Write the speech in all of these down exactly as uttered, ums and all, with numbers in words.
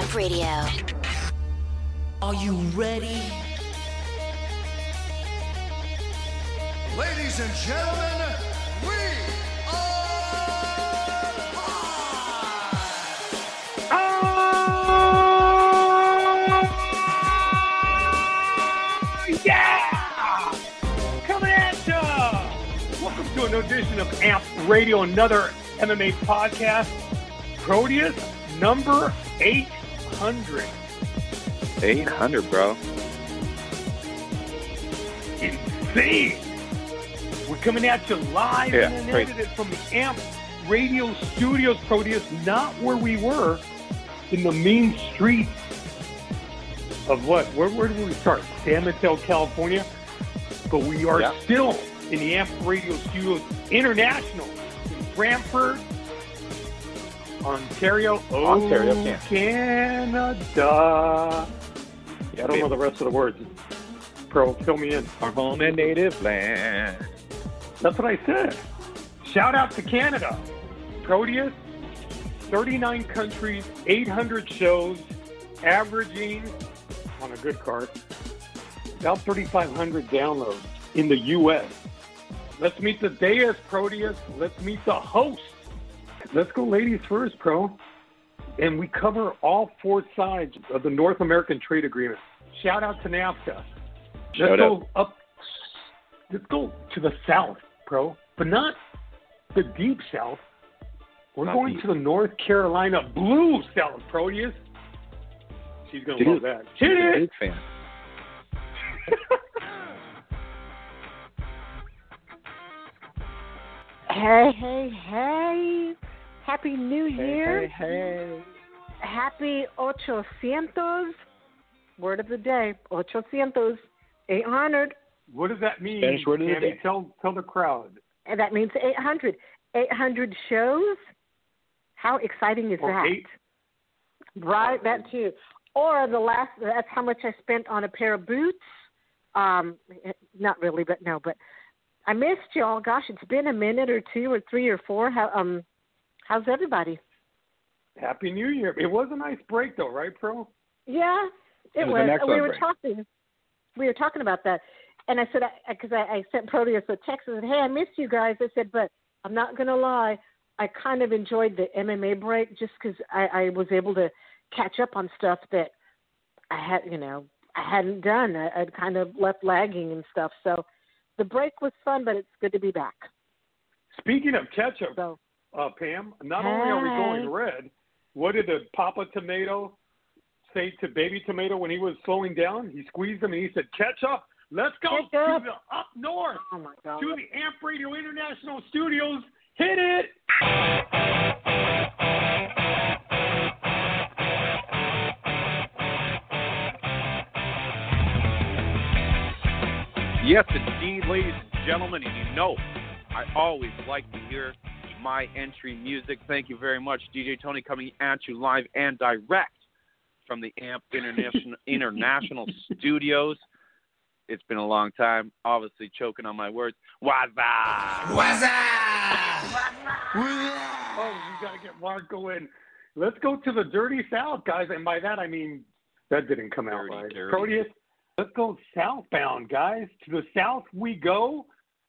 Amp Radio. Are you ready? Ladies and gentlemen, we are live! Oh, yeah! Coming at ya! Welcome to an edition of Amp Radio, another M M A podcast. Proteus number eight hundred. eight hundred, bro. Insane. We're coming at you live Yeah, and crazy. edited from the Amp Radio Studios, Proteus, not where we were in the mean streets of what? Where, where did we start? San Mateo, California. But we are Yeah. still in the Amp Radio Studios International in Brantford, Ontario, Ontario, oh, Canada. Canada. Yeah, I don't know the rest of the words. Pro, fill me in. Our home and native land. That's what I said. Shout out to Canada. Proteus, thirty-nine countries, eight hundred shows, averaging, on a good card, about thirty-five hundred downloads in the U S. Let's meet the Deus, Proteus. Let's meet the host. Let's go ladies first, Pro. And we cover all four sides of the North American Trade Agreement. Shout out to NAFTA. Let's Shout go up. Let's go to the South, Pro, but not the deep South. We're Not going deep. to the North Carolina blue South, Proteus. She's going to Dude, love that. Hit it! Big fan. Hey, hey, hey. Happy New Year. Hey, hey, Happy ochocientos. Word of the day. Ochocientos. eight hundred. What does that mean? Spanish word of the Tammy? day. Tell, tell the crowd. And that means eight hundred. eight hundred shows? How exciting is Or that? eight. Right, that too. Or the last, that's how much I spent on a pair of boots. Um, not really, but no, but I missed y'all. Gosh, it's been a minute or two or three or four. How, um, how's everybody? Happy New Year. It was a nice break, though, right, Pro? Yeah, it, It was was. an excellent We were break. talking. We were talking about that, and I said because I, I, I sent Proteus a text and said, "Hey, I missed you guys." I said, but I'm not going to lie. I kind of enjoyed the M M A break just because I, I was able to catch up on stuff that I had, you know, I hadn't done. I, I'd kind of left lagging and stuff. So the break was fun, but it's good to be back. Speaking of ketchup, So uh, Pam, not only are we Hey. going red, what did the Papa Tomato say to Baby Tomato when he was slowing down? He squeezed him and he said, ketchup, let's go Ketchup. to the up north, oh my God. to the Amp Radio International Studios. Hit it! Yes, indeed, ladies and gentlemen, and you know, I always like to hear my entry music. Thank you very much, D J Tony, coming at you live and direct from the Amp International International Studios. It's been a long time, obviously choking on my words. Waza! Oh, you got to get Marco in. Let's go to the dirty South, guys. And by that, I mean, that didn't come out Dirty, right. dirty. Proteus, let's go southbound, guys. To the south we go.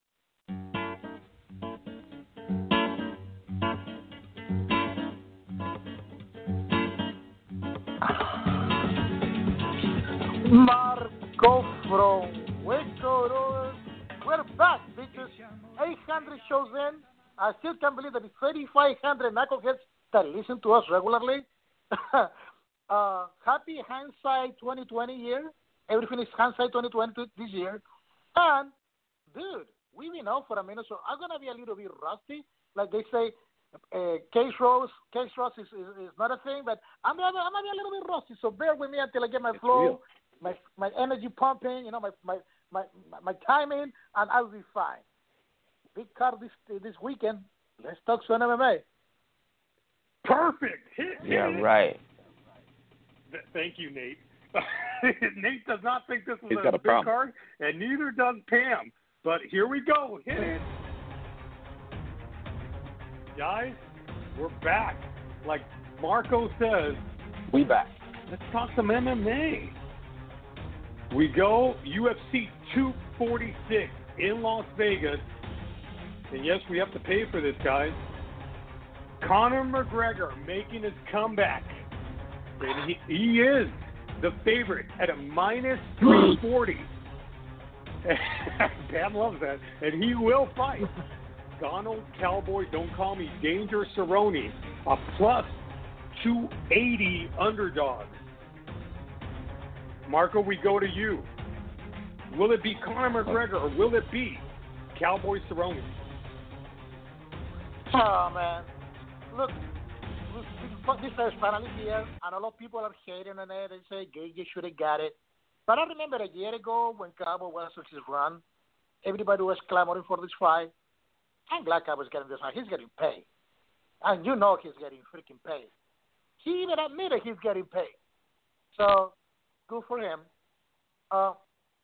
Marco from Waco, Road. We're back, bitches. eight hundred shows in. I still can't believe that it's thirty-five hundred knuckleheads that listen to us regularly. uh, happy hindsight twenty twenty year. Everything is hindsight twenty twenty this year. And, dude, we've been out for a minute, so I'm going to be a little bit rusty. Like they say, uh, case rose, case rose is, is, is not a thing, but I'm going to be a little bit rusty, so bear with me until I get my It's flow. real. My my energy pumping, you know, my my my, my timing, and I'll be fine. Big card this this weekend. Let's talk some M M A. Perfect. Hit, Yeah, hit it. right. Th- Thank you, Nate. Nate does not think this was He's a, got a big problem. card, and neither does Pam. But here we go. Hit it. Guys, we're back. Like Marco says, We back. let's talk some M M A. We go U F C two forty-six in Las Vegas. And yes, we have to pay for this, guys. Conor McGregor making his comeback. And he, he is the favorite at a minus three forty. Pam loves that. And he will fight Donald Cowboy, don't call me Danger Cerrone, a plus two eighty underdog. Marco, we go to you. Will it be Conor McGregor or will it be Cowboy Cerrone? Oh, man. Look, this is finally here, and a lot of people are hating on it. They say Gage should have got it. But I remember a year ago when Cowboy was on his run, everybody was clamoring for this fight. I'm glad Cowboy's getting this fight. He's getting paid. And you know he's getting freaking paid. He even admitted he's getting paid. So, good for him. Uh,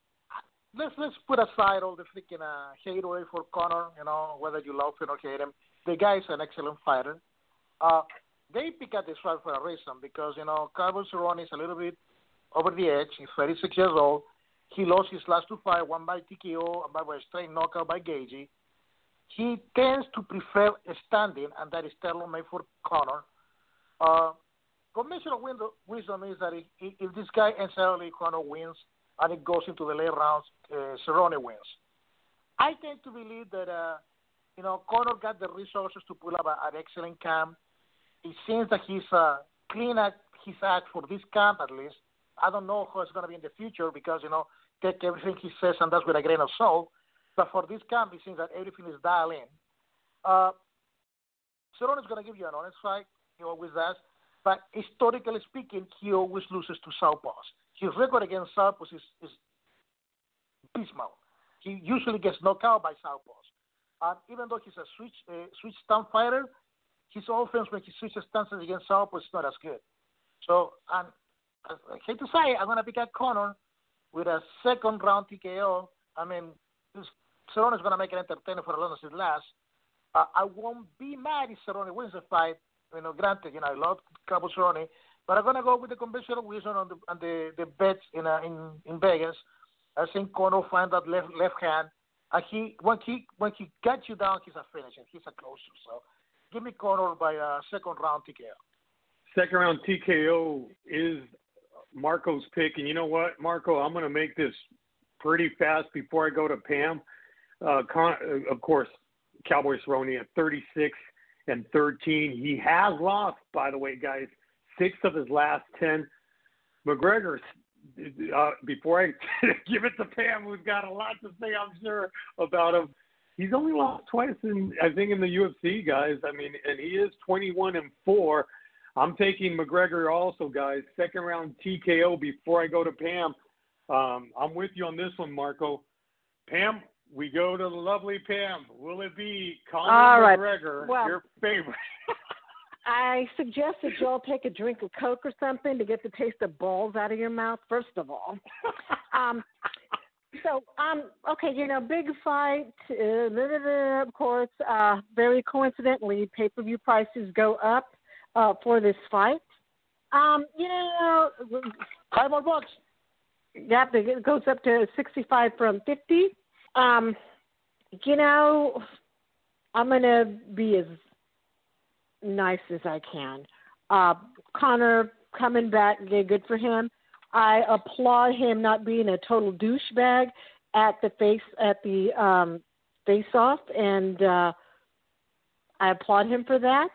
let's let's put aside all the freaking uh, hateaway for Conor, you know, whether you love him or hate him. The guy is an excellent fighter. Uh, they pick up this fight for a reason because, you know, Cowboy Cerrone is a little bit over the edge. He's thirty-six years old. He lost his last two fights, one by T K O and by a straight knockout by Gagey. He tends to prefer standing, and that is tailor-made for Conor. Uh, conventional wisdom is that if, if this guy ends early, Conor wins, and it goes into the late rounds, uh, Cerrone wins. I tend to believe that, uh, you know, Conor got the resources to pull up a, an excellent camp. It seems that he's uh, clean at his act for this camp, at least. I don't know how it's going to be in the future because, you know, take everything he says and that's with a grain of salt. But for this camp, it seems that everything is dialed in. Uh, Cerrone is going to give you an honest fight. He always does. But historically speaking, he always loses to southpaws. His record against southpaws is, is abysmal. He usually gets knocked out by southpaws. And even though he's a switch uh, switch stance fighter, his offense when he switches stances against southpaws is not as good. So, and I hate to say it, I'm going to pick out Conor with a second round T K O. I mean, this Cerrone is going to make it entertaining for as long as it lasts. Uh, I won't be mad if Cerrone wins the fight. You know, granted, you know, I love Cowboy Cerrone, but I'm going to go with the conventional wisdom on the on the, the bets in, uh, in in Vegas. I think Conor will find that left left hand. And he when he when he gets you down, he's a finisher. He's a closer. So, give me Conor by a second round T K O. Second round T K O is Marco's pick, and you know what, Marco? I'm going to make this pretty fast before I go to Pam. Uh, Con- of course, Cowboy Cerrone at thirty-six and thirteen. He has lost, by the way, guys, six of his last ten. McGregor, uh, before I give it to Pam, who's got a lot to say, I'm sure, about him. He's only lost twice, in, I think, in the U F C, guys. I mean, and he is twenty-one and four. I'm taking McGregor also, guys. Second round T K O before I go to Pam. Um, I'm with you on this one, Marco. Pam, we go to the lovely Pam. Will it be Conor All right. McGregor, well, your favorite? I suggest that you all take a drink of Coke or something to get the taste of balls out of your mouth, first of all. um, so, um, okay, you know, big fight, uh, blah, blah, blah, of course. Uh, very coincidentally, pay-per-view prices go up uh, for this fight. Um, you know, Five more bucks. Yep, it goes up to sixty-five from fifty. Um, you know, I'm going to be as nice as I can. Uh, Conor coming back, yeah, good for him. I applaud him not being a total douchebag at the face at the um, face-off, and uh, I applaud him for that.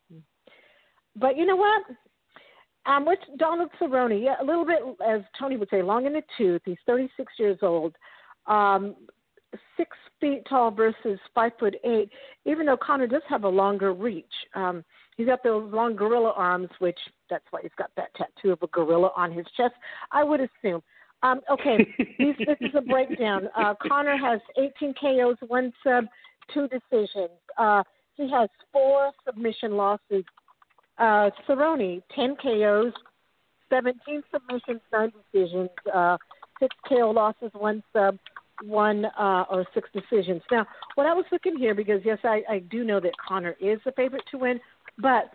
But you know what? Um, with Donald Cerrone, yeah, a little bit, as Tony would say, long in the tooth. He's thirty-six years old, um, six feet tall versus five foot eight. Even though Conor does have a longer reach, um, he's got those long gorilla arms, which that's why he's got that tattoo of a gorilla on his chest, I would assume. Um, okay, these, this is a breakdown. Uh, Conor has eighteen K Os, one sub, two decisions. Uh, he has four submission losses. Uh, Cerrone, ten K Os, seventeen submissions, nine decisions, uh, six K O losses, one sub, one uh, or six decisions. Now, what I was looking here, because, yes, I, I do know that Conor is the favorite to win, but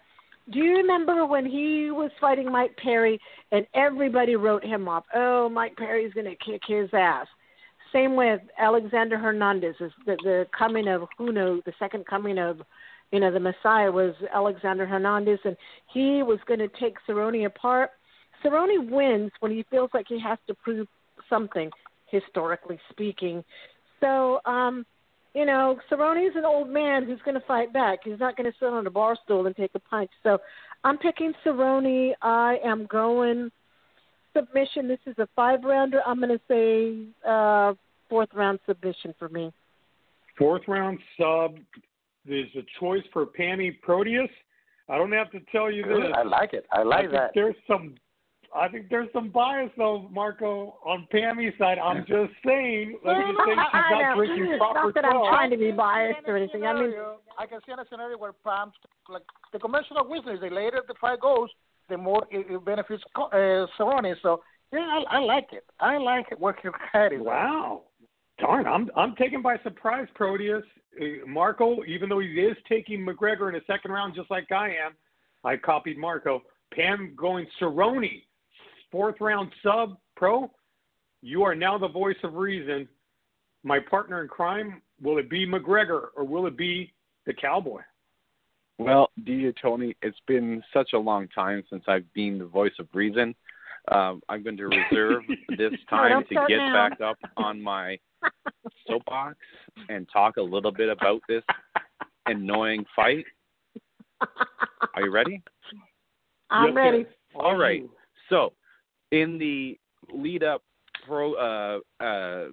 Do you remember when he was fighting Mike Perry and everybody wrote him off? Oh, Mike Perry's going to kick his ass. Same with Alexander Hernandez. The, the coming of Huno, the second coming of, you know, the Messiah was Alexander Hernandez, and he was going to take Cerrone apart. Cerrone wins when he feels like he has to prove something, historically speaking. So, um, you know, Cerrone's an old man who's going to fight back. He's not going to sit on a bar stool and take a punch. So I'm picking Cerrone. I am going submission. This is a five-rounder. I'm going to say uh, fourth-round submission for me. Fourth-round sub. There's a choice for Pammy Proteus. I don't have to tell you this. I like it. I like I that. There's some. I think there's some bias, though, Marco, on Pammy's side. I'm just saying. Let me just say she's not drinking proper Not that stuff. I'm trying to be biased or anything. I mean, I can see in a scenario where Pam, like the conventional wisdom is the later the fight goes, the more it, it benefits uh, Cerrone. So yeah, I, I like it. I like it. Where your head is. Wow. Darn, I'm I'm taken by surprise, Proteus. Uh, Marco, even though he is taking McGregor in the second round, just like I am, I copied Marco. Pam going Cerrone. Fourth round sub, Pro, you are now the voice of reason. My partner in crime, will it be McGregor or will it be the Cowboy? Well, D J Tony, it's been such a long time since I've been the voice of reason. Um, I'm going to reserve this time to get now. back up on my soapbox and talk a little bit about this annoying fight. Are you ready? I'm Yes, ready. yes. All right. So, in the lead-up pro uh, uh,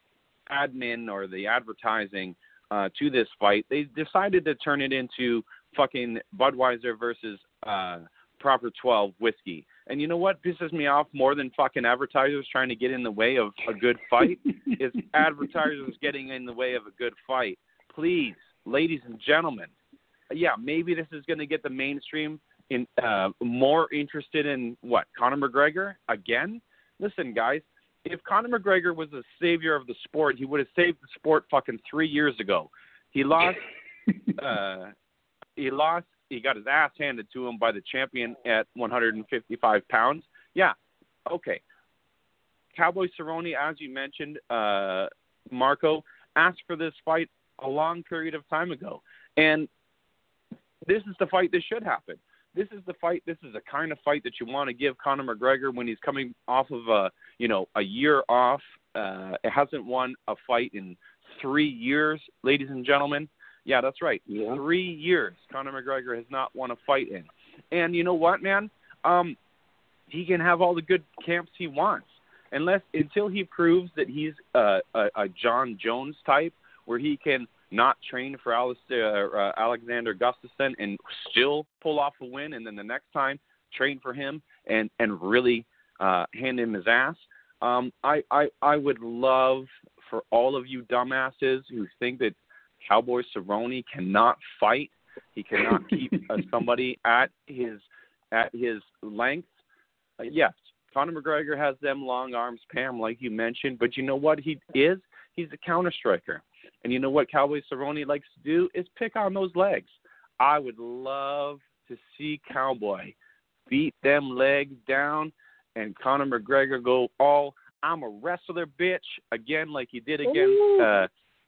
admin or the advertising uh, to this fight, they decided to turn it into fucking Budweiser versus uh, Proper twelve whiskey. And you know what pisses me off more than fucking advertisers trying to get in the way of a good fight is advertisers getting in the way of a good fight. Please, ladies and gentlemen, yeah, maybe this is going to get the mainstream in uh, more interested in what, Conor McGregor again? Listen, guys, if Conor McGregor was the savior of the sport, he would have saved the sport fucking three years ago. He lost. uh, he lost. He got his ass handed to him by the champion at one hundred fifty-five pounds. Yeah, okay. Cowboy Cerrone, as you mentioned, uh, Marco, asked for this fight a long period of time ago, and this is the fight that should happen. This is the fight. This is the kind of fight that you want to give Conor McGregor when he's coming off of a, you know, a year off. Uh, it hasn't won a fight in three years, ladies and gentlemen. Yeah, that's right. Yeah. Three years Conor McGregor has not won a fight in. And you know what, man? Um, he can have all the good camps he wants, unless until he proves that he's uh, a, a John Jones type, where he can not train for Alistair, uh, Alexander Gustafsson and still pull off a win, and then the next time train for him and, and really uh, hand him his ass. Um, I, I, I would love for all of you dumbasses who think that Cowboy Cerrone cannot fight, he cannot keep uh, somebody at his at his length. Uh, yes, Conor McGregor has them long arms, Pam, like you mentioned, but you know what he is? He's a counter striker. And you know what Cowboy Cerrone likes to do is pick on those legs. I would love to see Cowboy beat them legs down and Conor McGregor go all, I'm a wrestler, bitch, again like he did against uh,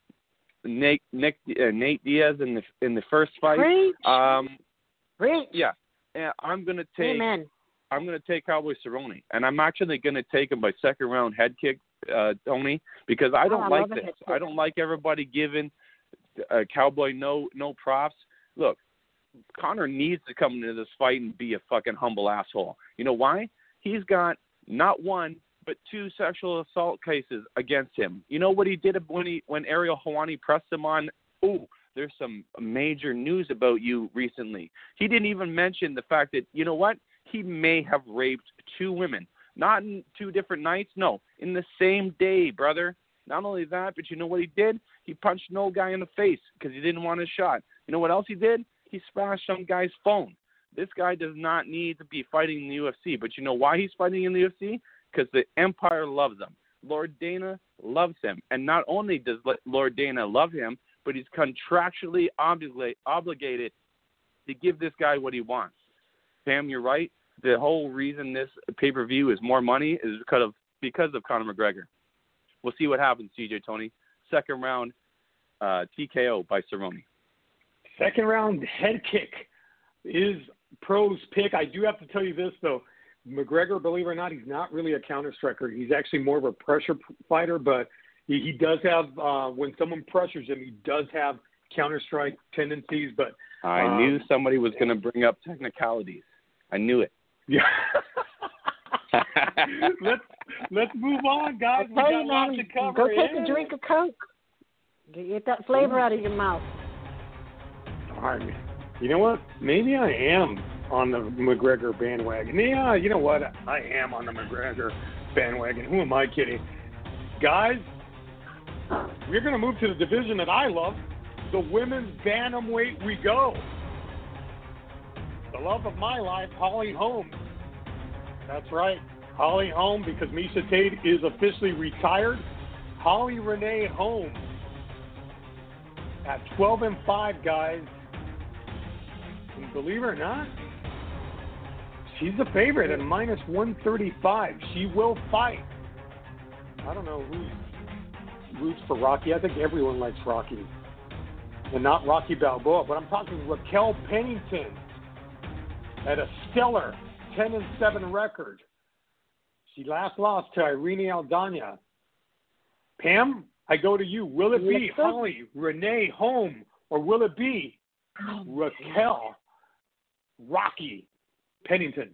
Nate Nick, uh, Nate Diaz in the in the first fight. Great. Um, Great. Yeah, and I'm gonna take. Amen. I'm gonna take Cowboy Cerrone, and I'm actually gonna take him by second round head kick, uh, Tony, because I don't oh, I like this. I don't like everybody giving uh, Cowboy no no props. Look, Conor needs to come into this fight and be a fucking humble asshole. You know why? He's got not one but two sexual assault cases against him. You know what he did when he when Ariel Helwani pressed him on? Oh, there's some major news about you recently. He didn't even mention the fact that, you know what? He may have raped two women. Not in two different nights, no, in the same day, brother. Not only that, but you know what he did? He punched an old guy in the face because he didn't want his shot. You know what else he did? He smashed some guy's phone. This guy does not need to be fighting in the U F C. But you know why he's fighting in the U F C? Because the Empire loves him. Lord Dana loves him. And not only does Lord Dana love him, but he's contractually obligate, obligated to give this guy what he wants. Pam, you're right. The whole reason this pay-per-view is more money is because of because of Conor McGregor. We'll see what happens, D J Tony. Second round, uh, T K O by Cerrone. Second round head kick is Pro's pick. I do have to tell you this, though. McGregor, believe it or not, he's not really a counter striker. He's actually more of a pressure fighter, but he, he does have, uh, when someone pressures him, he does have counter strike tendencies. But I um, knew somebody was going to bring up technicalities. I knew it. Yeah. let's let's move on, guys. We got Hey, lots man, to cover. go take yeah. a drink of Coke. Get that flavor out of your mouth. All right. You know what? Maybe I am on the McGregor bandwagon. Yeah, you know what? I am on the McGregor bandwagon. Who am I kidding? Guys, we're going to move to the division that I love, the women's bantamweight we go. The love of my life, Holly Holm. That's right, Holly Holm, because Miesha Tate is officially retired. Holly Renee Holm at twelve and five, guys. And believe it or not, she's the favorite at minus one thirty-five. She will fight. I don't know who roots for Rocky. I think everyone likes Rocky. And not Rocky Balboa, but I'm talking Raquel Pennington at a stellar ten and seven record. She last lost to Irene Aldana. Pam, I go to you. Will it be Holly Renee Holm, or will it be Raquel Rocky Pennington?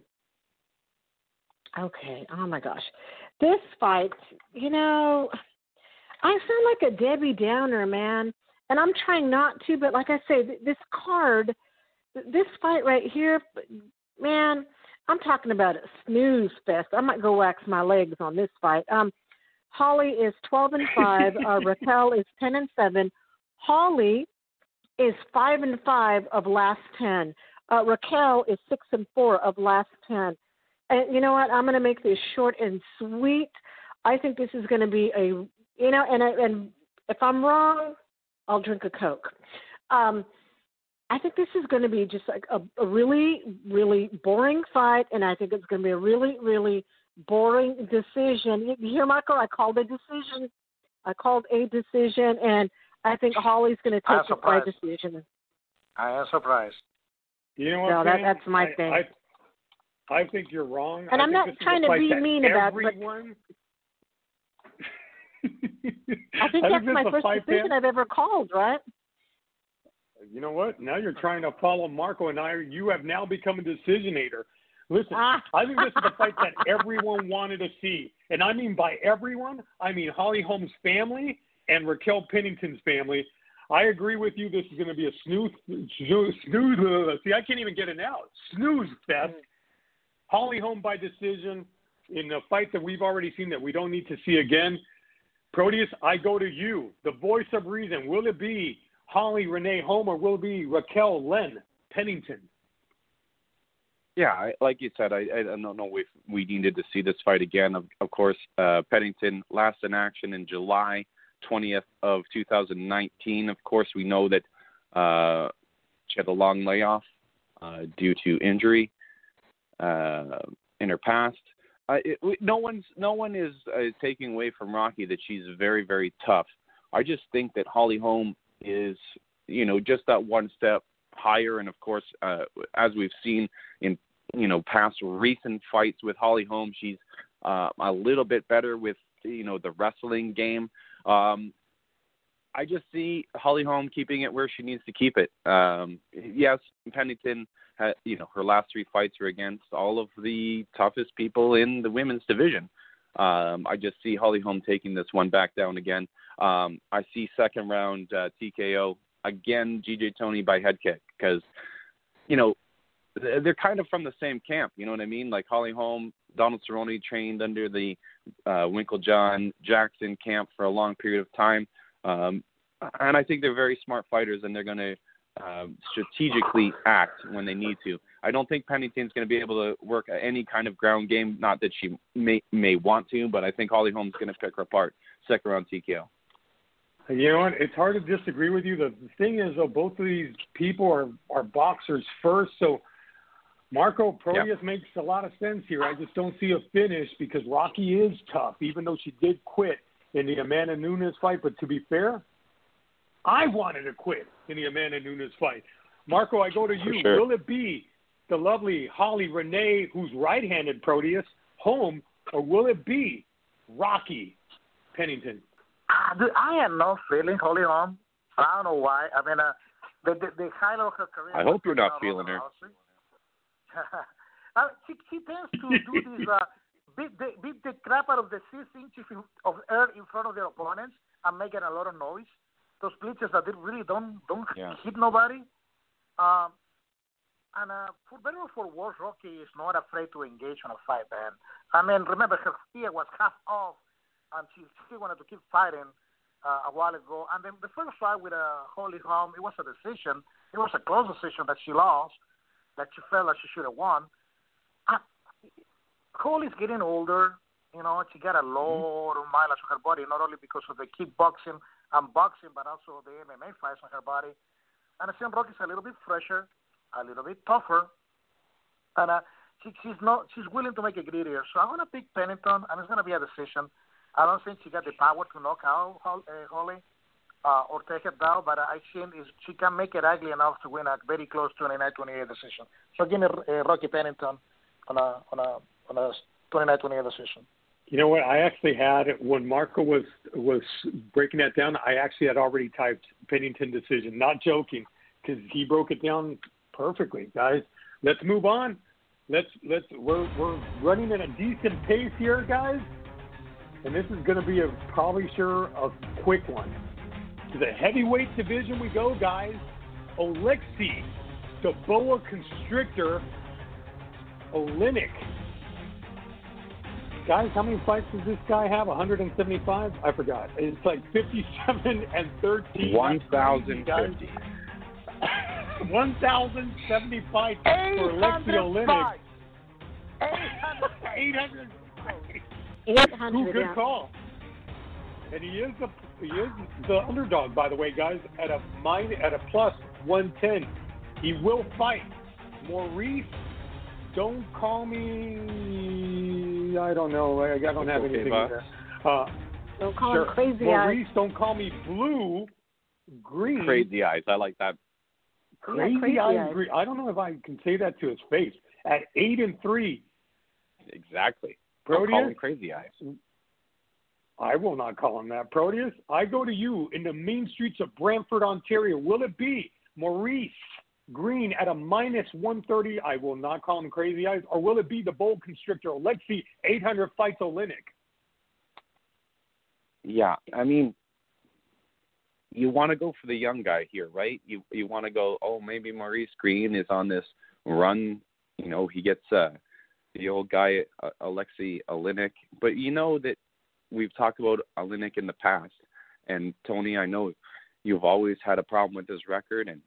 Okay. Oh, my gosh. This fight, you know, I sound like a Debbie Downer, man. And I'm trying not to, but like I say, this card, this fight right here, man, I'm talking about a snooze fest. I might go wax my legs on this fight. Um, Holly is twelve and five. uh, Raquel is ten and seven. Holly is five and five of last ten. Uh, Raquel is six and four of last ten. And you know what? I'm going to make this short and sweet. I think this is going to be a, you know, and I, and if I'm wrong, I'll drink a Coke. Um, I think this is going to be just like a, a really, really boring fight, and I think it's going to be a really, really boring decision. You hear, Michael? I called a decision. I called a decision, and I think Holly's going to take it by decision. I am surprised. You know what? No, that, man? that's my I, thing. I, I think you're wrong. And I I'm think not this is trying a to fight be that mean about it, everyone... I think I that's think my this is a first fight, decision Pam. I've ever called, right? You know what? Now you're trying to follow Marco and I. You have now become a decisionator. Listen, Ah. I think this is the fight that everyone wanted to see. And I mean by everyone, I mean Holly Holm's family and Raquel Pennington's family. I agree with you. This is going to be a snooze, snooze, snooze. See, I can't even get it out. Snooze fest. Holly Holm by decision in a fight that we've already seen that we don't need to see again. Proteus, I go to you, the voice of reason. Will it be Holly Renee Holm, or will it be Raquel Len Pennington? Yeah, I, like you said, I, I don't know if we needed to see this fight again. Of, of course, uh, Pennington last in action in July twentieth of two thousand nineteen. Of course, we know that uh, she had a long layoff uh, due to injury uh, in her past. Uh, it, no one's no one is uh, taking away from Rocky that she's very, very tough. I just think that Holly Holm is, you know, just that one step higher. And of course, uh, as we've seen in, you know, past recent fights with Holly Holm, she's uh, a little bit better with, you know, the wrestling game. Um, I just see Holly Holm keeping it where she needs to keep it. Um, yes, Pennington, had, you know, her last three fights are against all of the toughest people in the women's division. Um, I just see Holly Holm taking this one back down again. Um, I see second round uh, T K O again, G J Tony by head kick, because, you know, they're kind of from the same camp. You know what I mean? Like Holly Holm, Donald Cerrone trained under the uh, Winklejohn Jackson camp for a long period of time. Um, and I think they're very smart fighters, and they're going to um, strategically act when they need to. I don't think Pennington's going to be able to work any kind of ground game, not that she may may want to, but I think Holly Holm's going to pick her apart. Second round T K O. You know what? It's hard to disagree with you. The thing is, though, both of these people are, are boxers first, so Marco, Proteus Yep. makes a lot of sense here. I just don't see a finish because Rocky is tough, even though she did quit in the Amanda Nunes fight. But to be fair, I wanted to quit in the Amanda Nunes fight. Marco, I go to you. sure. Will it be the lovely Holly Renee, who's right-handed Proteus, home, or will it be Rocky Pennington? Uh, dude, I am not feeling Holly Holm. I don't know why. I mean, uh, the, the, the highlight of her career. I hope you're not feeling her. uh, she, she tends to do this, uh, beat, the, beat the crap out of the six inches of air in front of their opponents and making a lot of noise. Those blitzes that they really don't don't Yeah. hit nobody. Um, and uh, for better or for worse, Rocky is not afraid to engage on a fight, man. I mean, remember, her spear was half off, and she still wanted to keep fighting uh, a while ago. And then the first fight with uh, Holly Holm, it was a decision. It was a close decision that she lost, that she felt like she should have won. Uh, Holly's getting older. You know, she got a lot of mileage on her body, not only because of the kickboxing and boxing, but also the M M A fights on her body. And I think Rocky's a little bit fresher, a little bit tougher, and uh, she, she's not she's willing to make it grittier. So I'm gonna pick Pennington, and it's gonna be a decision. I don't think she got the power to knock out uh, Holly uh, or take it down, but I think is she can make it ugly enough to win a very close twenty-nine twenty-eight decision. So give me uh, Rocky Pennington on a on a on a twenty-nine twenty-eight decision. You know what? I actually had, when Marco was was breaking that down, I actually had already typed Pennington decision. Not joking, because he broke it down perfectly, guys. Let's move on. Let's let's we're we're running at a decent pace here, guys, and this is going to be a probably sure a quick one. To the heavyweight division we go, guys. Oleksiy, the boa constrictor, Oleinik. Guys, how many fights does this guy have? one hundred seventy-five? I forgot. It's like fifty-seven and thirteen. one thousand fifty. one thousand seventy fights for Oleksiy Oleinik. eight hundred eight hundred, Ooh, good yeah. call. And he is the he is the underdog, by the way, guys, at a minus, at a plus one ten. He will fight Maurice. Don't call me. I don't know. I, I don't have Okay, anything boss. there. Uh, Don't call sure. him crazy Maurice, eyes. don't call me blue. Green. Crazy eyes. I like that. Crazy, Yeah, crazy eyes. eyes. Green. I don't know if I can say that to his face. At eight and three. Exactly. Don't call Proteus. him crazy eyes. I will not call him that. Proteus, I go to you in the main streets of Brantford, Ontario. Will it be Maurice Green at a minus one thirty? I will not call him crazy eyes. Or will it be the bold constrictor, Oleksiy, eight hundred fights Oleinik? Yeah, I mean, you want to go for the young guy here, right? You you want to go, oh, maybe Maurice Green is on this run. You know, he gets uh, the old guy, uh, Oleksiy Oleinik. But you know that we've talked about Oleinik in the past. And, Tony, I know you've always had a problem with his record. And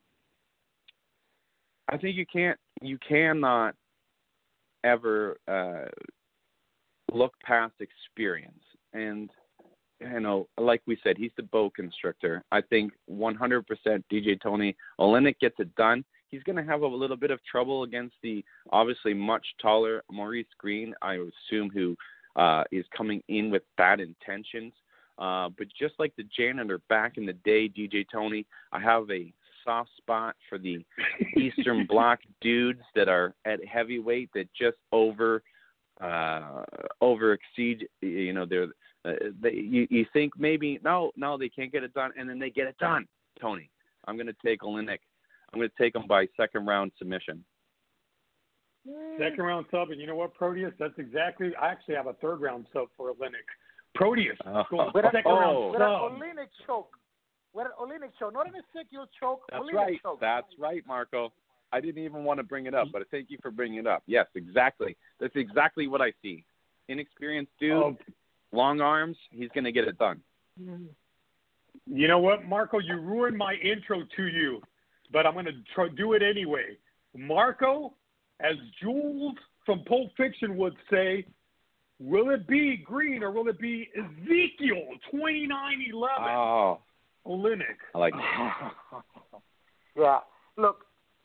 I think you can't, you cannot ever uh, look past experience. And you know, like we said, he's the bow constrictor. I think one hundred percent D J Tony Oleinik gets it done. He's going to have a little bit of trouble against the obviously much taller Maurice Green, I would assume, who uh, is coming in with bad intentions. Uh, but just like the janitor back in the day, D J Tony, I have a soft spot for the Eastern Bloc dudes that are at heavyweight that just over uh, over exceed, you know, they're Uh, they, you, you think maybe, no, no, they can't get it done, and then they get it done, Tony. I'm going to take Oleinik. I'm going to take him by second round submission. Second round sub, and you know what, Proteus? That's exactly, I actually have a third round sub for Oleinik. Proteus, Oh. going With a, second Oh. round with an sub. Oleinik choke. With an Oleinik choke. Not an Ezekiel choke. That's Oleinik right. choke. That's right, Marco. I didn't even want to bring it up, but thank you for bringing it up. Yes, exactly. That's exactly what I see. Inexperienced dude, Oh, long arms, he's going to get it done. you know what, Marco? You ruined my intro to you, but I'm going to try, do it anyway. Marco, as Jules from Pulp Fiction would say, will it be Green or will it be Ezekiel twenty-nine eleven? Oh, Oleinik. I like that. Yeah. Look,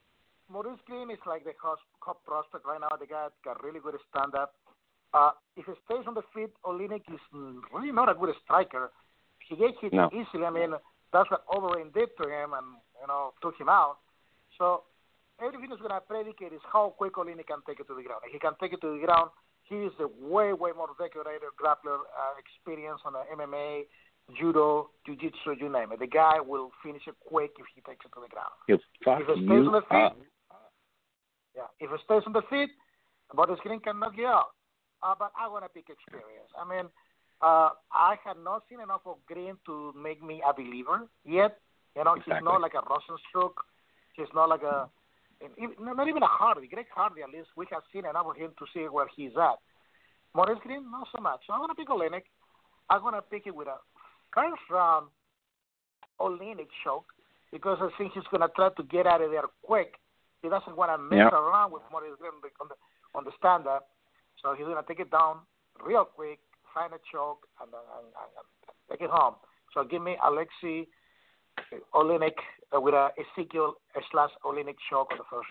Maurice Green is like the hot, hot prospect right now. The guy got really good stand-up. Uh, if he stays on the feet, Oleinik is really not a good striker. He gets hit No. easily. I mean, that's what Overeem did to him and, you know, took him out. So everything is going to predicate is how quick Oleinik can take it to the ground. If he can take it to the ground, he is a way, way more decorated grappler, uh, experience on the M M A, judo, jiu-jitsu, you name it. The guy will finish it quick if he takes it to the ground. He'll fuck If he stays on you the feet, up. yeah, if he stays on the feet, Maurice Green can knock you out. Uh, but I want to pick experience. I mean, uh, I have not seen enough of Green to make me a believer yet. You know, Exactly. he's not like a Rosenstruck. He's not like a, not even a Hardy. Greg Hardy, at least, we have seen enough of him to see where he's at. Maurice Green, not so much. So I'm going to pick Oleinik. I'm going to pick it with a first round Oleinik choke because I think he's going to try to get out of there quick. He doesn't want to mess Yep. around with Maurice Green on the, on the stand-up. So he's going to take it down real quick, find a choke, and, and, and, and take it home. So give me Alexei Oleinik uh, with a Ezekiel slash Oleinik choke on the first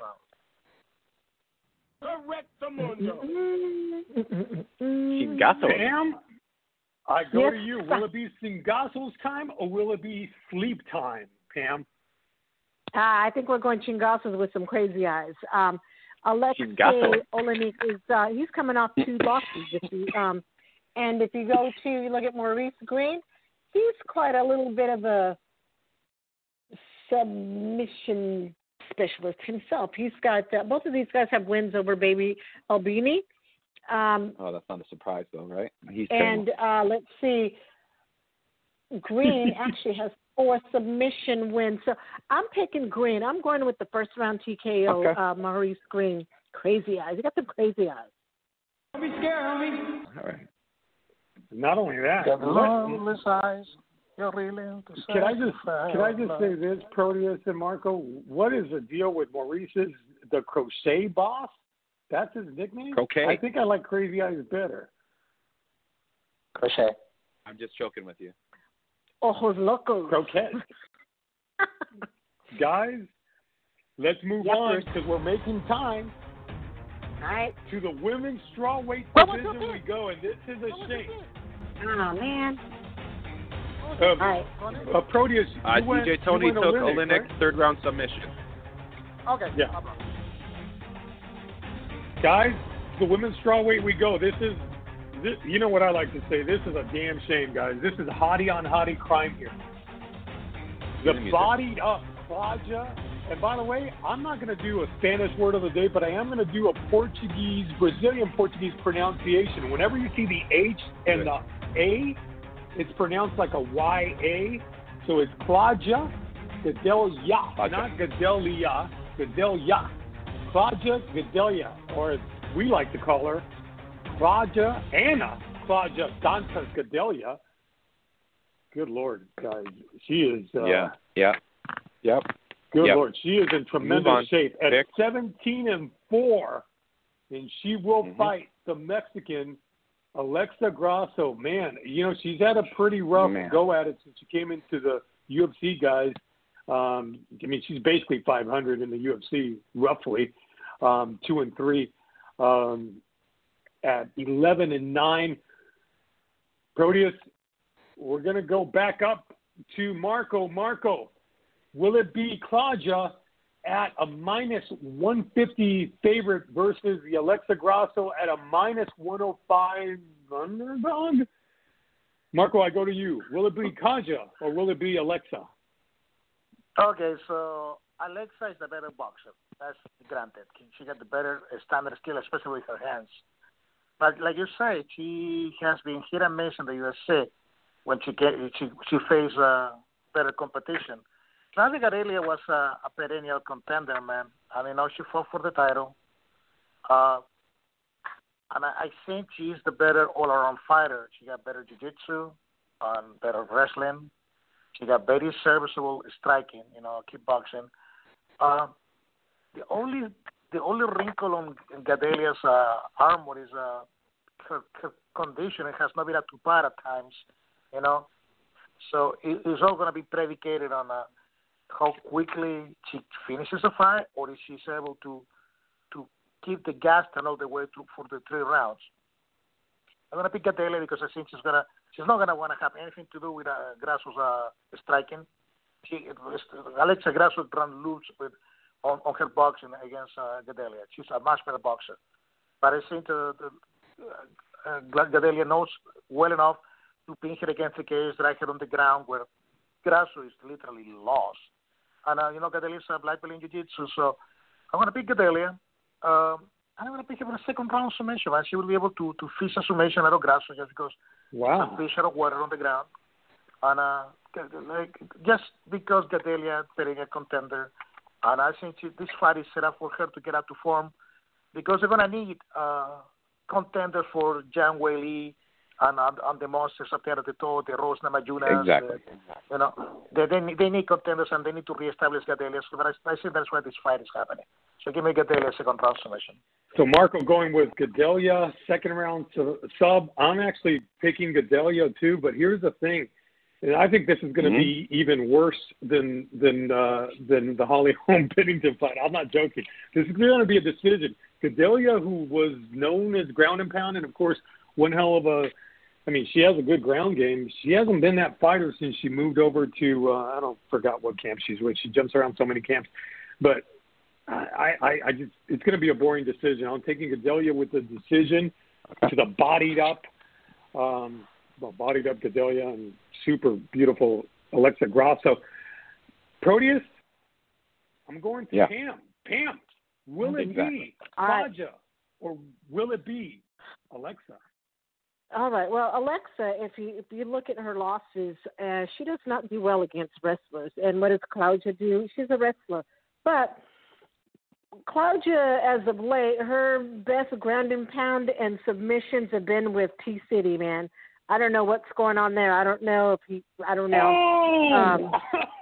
round. Chingazo. Bam. I go Yes. to you. Will it be Chingazo's time or will it be sleep time, Pam? Uh, I think we're going chingazos with some crazy eyes. Um, Alexei Chingazo. Oleinik is uh, he's coming off two losses. If you, um, and if you go to you look at Maurice Green, he's quite a little bit of a submission specialist himself. He's got uh, both of these guys have wins over Baby Albini. Um, Oh, that's not a surprise, though, right? He's and uh, let's see, Green actually has four submission wins. So I'm picking Green. I'm going with the first round T K O, Okay. uh, Maurice Green. Crazy eyes. You got some crazy eyes. All right. Not only that, Got let- loneless eyes. You're really into can I just sacrifice. can I just say this, Proteus and Marco? What is the deal with Maurice's the crochet boss? That's his nickname. Croquet. I think I like Crazy Eyes better. Crochet. I'm just joking with you. Ojos locos. Croquet. Guys, let's move Yep. on because we're making time. All right. To the women's strawweight What was division your we pick? go, and this is a shame. Oh, man. Um, All right. uh, Proteus, Uh, you went, D J Tony you took went Oleinik, Oleinik, right? third round submission. Okay. Yeah. no problem. Guys, the women's strawweight we go. This is, this, you know what I like to say. This is a damn shame, guys. This is hottie on hottie crime here. The Music. bodied up Claudia. And by the way, I'm not going to do a Spanish word of the day, but I am going to do a Portuguese, Brazilian Portuguese pronunciation. Whenever you see the H and the A, it's pronounced like a Y A. So it's Claudia Gadelia, Claudia. not Gadelia, Gadelia. Claudia Gadelia, or as we like to call her, Claudia Anna Claudia Dantas Gadelia. Good Lord, guys. She is. Uh, Yeah. Yeah. Yep. Good Yep. Lord, she is in on. tremendous shape at Vic. seventeen and four, and she will Mhm. fight the Mexican Alexa Grasso. Man, you know she's had a pretty rough Man. go at it since she came into the U F C, guys. Um, I mean, she's basically five hundred in the U F C, roughly, um, two and three, um, at eleven and nine. Proteus, we're gonna go back up to Marco. Marco. Will it be Claudia at a minus one fifty favorite versus the Alexa Grasso at a minus one oh five underdog? Marco, I go to you. Will it be Claudia or will it be Alexa? Okay, so Alexa is the better boxer. That's granted. She got the better standard skill, especially with her hands. But like you say, she has been hit and miss in the U F C when she get, she she faced uh, better competition. Claudia Gadelia was a, a perennial contender, man. I mean, now she fought for the title. Uh, and I, I think she's the better all-around fighter. She got better jiu-jitsu and better wrestling. She got very serviceable striking, you know, kickboxing. Uh, the only the only wrinkle on Gadelia's uh, armor is uh, her, her condition. It has not been up to par at times, you know. So it, it's all going to be predicated on uh, how quickly she finishes a fight, or if she's able to to keep the gas tank all the way through for the three rounds. I'm gonna pick Gadelha because I think she's gonna she's not gonna want to have anything to do with uh, Grasso's uh, striking. She Alexa Grasso ran loose with on, on her boxing against uh, Gadelha. She's a much better boxer, but I think the, the uh, Gadelha knows well enough to pin her against the cage, drag her on the ground where Grasso is literally lost. And uh, you know Gadelha is a black belt in jiu-jitsu, so I'm gonna pick Gadelha. Um, I'm going to pick her for a second round submission, and she will be able to, to fish a submission out of Grasso just because wow. she's a fish out of water on the ground. And uh, like, just because Gadelha is being a contender, and I think she, this fight is set up for her to get out to form because they're going to need uh, contenders for Zhang Weili and, and, and the monsters up there at the top, the Rose Namajunas. Exactly. The, you know, they, they, they need contenders, and they need to reestablish Gadelha. So I, I think that's why this fight is happening. So give me Gadelha second round submission. So Marco going with Gadelha, second round sub. I'm actually picking Gadelha too, but here's the thing. And I think this is going to mm-hmm. be even worse than than uh, than the Holly Holm Pennington fight. I'm not joking. This is going to be a decision. Gadelha, who was known as ground and pound, and of course one hell of a. I mean, she has a good ground game. She hasn't been that fighter since she moved over to uh, I don't forgot what camp she's with. She jumps around so many camps, but. I, I, I just it's going to be a boring decision. I'm taking Gadelha with the decision to the bodied up, um, well, bodied up Gadelha and super beautiful Alexa Grasso. Proteus, I'm going to yeah. Pam. Pam, will it exactly. be Kaja or will it be Alexa? All right. Well, Alexa, if you if you look at her losses, uh, she does not do well against wrestlers. And what does Claudia do? She's a wrestler, but Claudia, as of late, her best ground and pound and submissions have been with T-City, man. I don't know what's going on there. I don't know if he, I don't know. Oh! Um,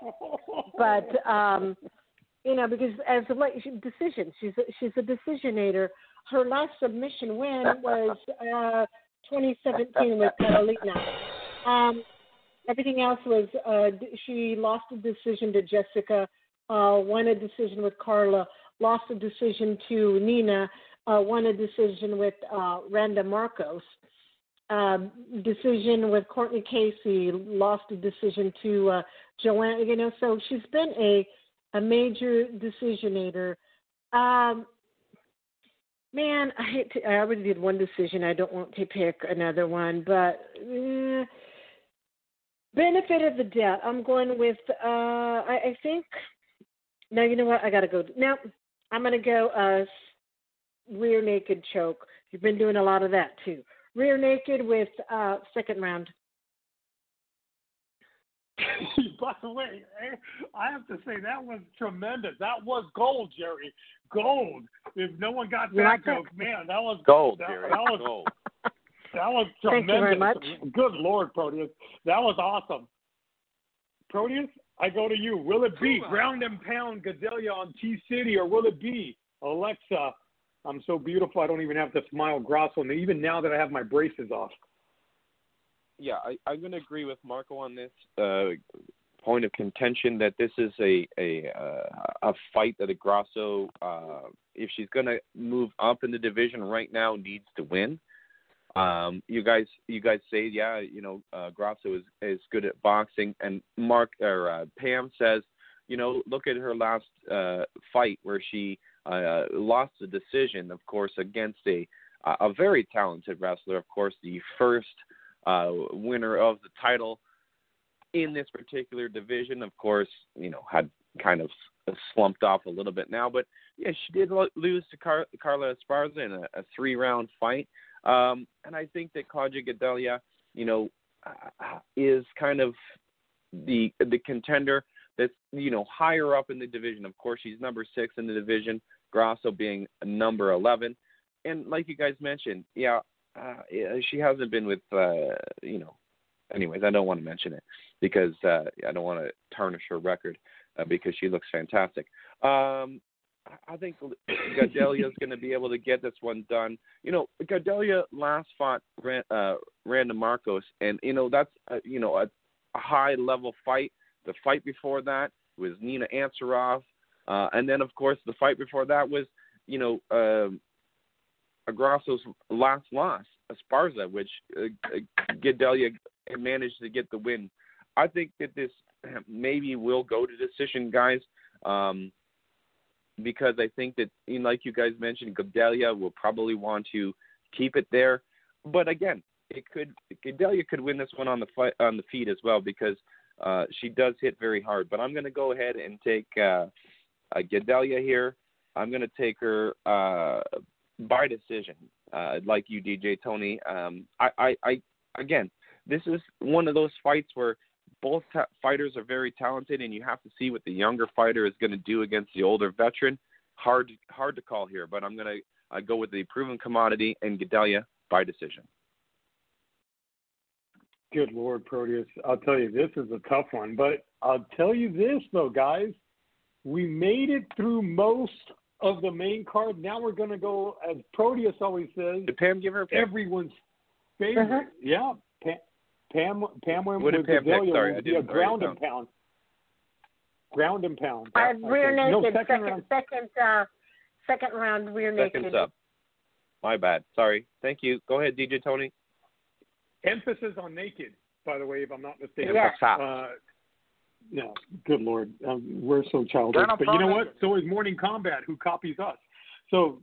but, um, you know, because as of late, she, decision, she's a, she's a decisionator. Her last submission win was uh, twenty seventeen with Carolina. Um, everything else was, uh, she lost a decision to Jessica, uh, won a decision with Carla, lost a decision to Nina, uh, won a decision with uh, Randa Marcos, uh, decision with Courtney Casey, lost a decision to uh, Joanna, you know, so she's been a, a major decisionator. Um, man, I hate to, I already did one decision. I don't want to pick another one, but uh, benefit of the doubt, I'm going with, uh, I, I think, no, you know what, I got to go, now, I'm going to go uh, rear naked choke. You've been doing a lot of that, too. Rear naked with uh, second round. By the way, I have to say that was tremendous. That was gold, Jerry. Gold. If no one got that like joke, man, that was gold, that, Jerry. That was, gold. That was tremendous. Thank you very much. Good Lord, Proteus. That was awesome. Proteus, I go to you. Will it be ground and pound Gadelha on T-City, or will it be Alexa, I'm so beautiful I don't even have to smile, Grasso, and even now that I have my braces off? Yeah, I, I'm going to agree with Marco on this uh, point of contention that this is a a, uh, a fight that a Grasso, uh, if she's going to move up in the division right now, needs to win. Um, you guys, you guys say, yeah, you know, uh, Grasso is, is good at boxing, and Mark or uh, Pam says, you know, look at her last uh, fight where she uh, lost a decision, of course, against a a very talented wrestler, of course, the first uh, winner of the title in this particular division. Of course, you know, had kind of slumped off a little bit now, but yeah, she did lo- lose to Car- Carla Esparza in a, a three-round fight. Um, and I think that Claudia Gadelha, you know, uh, is kind of the the contender that's, you know, higher up in the division. Of course, she's number six in the division, Grasso being number eleven. And like you guys mentioned, yeah, uh, she hasn't been with, uh, you know, anyways, I don't want to mention it because uh, I don't want to tarnish her record uh, because she looks fantastic. Um, I think Gadelha is going to be able to get this one done. You know, Gadelha last fought uh, Randa Marcos, and, you know, that's, a, you know, a, a high-level fight. The fight before that, was Nina Ansaroff. Uh, and then, of course, the fight before that was, you know, uh, Agrasso's last loss, Esparza, which uh, uh, Gedalia managed to get the win. I think that this maybe will go to decision, guys, um, because I think that, you know, like you guys mentioned, Gedalia will probably want to keep it there. But again, it could Gedalia could win this one on the fight, on the feet as well, because uh, she does hit very hard. But I'm going to go ahead and take uh, uh, Gedalia here. I'm going to take her uh, by decision, uh, like you, D J Tony. Um, I, I, I, again, this is one of those fights where both ta- fighters are very talented, and you have to see what the younger fighter is going to do against the older veteran. Hard, hard to call here, but I'm going to uh, go with the proven commodity and Gedalia by decision. Good Lord, Proteus. I'll tell you, this is a tough one. But I'll tell you this, though, guys. We made it through most of the main card. Now we're going to go, as Proteus always says, did Pam give her a pick? Everyone's favorite. Uh-huh. Yeah. Pam, Pam, Pam went what with did Pam pick? Sorry, I yeah, didn't. ground and pound. Ground and pound. Uh, rear naked. No, second, second, round. second, uh, second round rear Second naked. Sub. My bad. Sorry. Thank you. Go ahead, D J Tony. Emphasis on naked, by the way, if I'm not mistaken. Yeah. Uh, no, good Lord. Um, we're so childish. But you know what? So is Morning Combat, who copies us. So,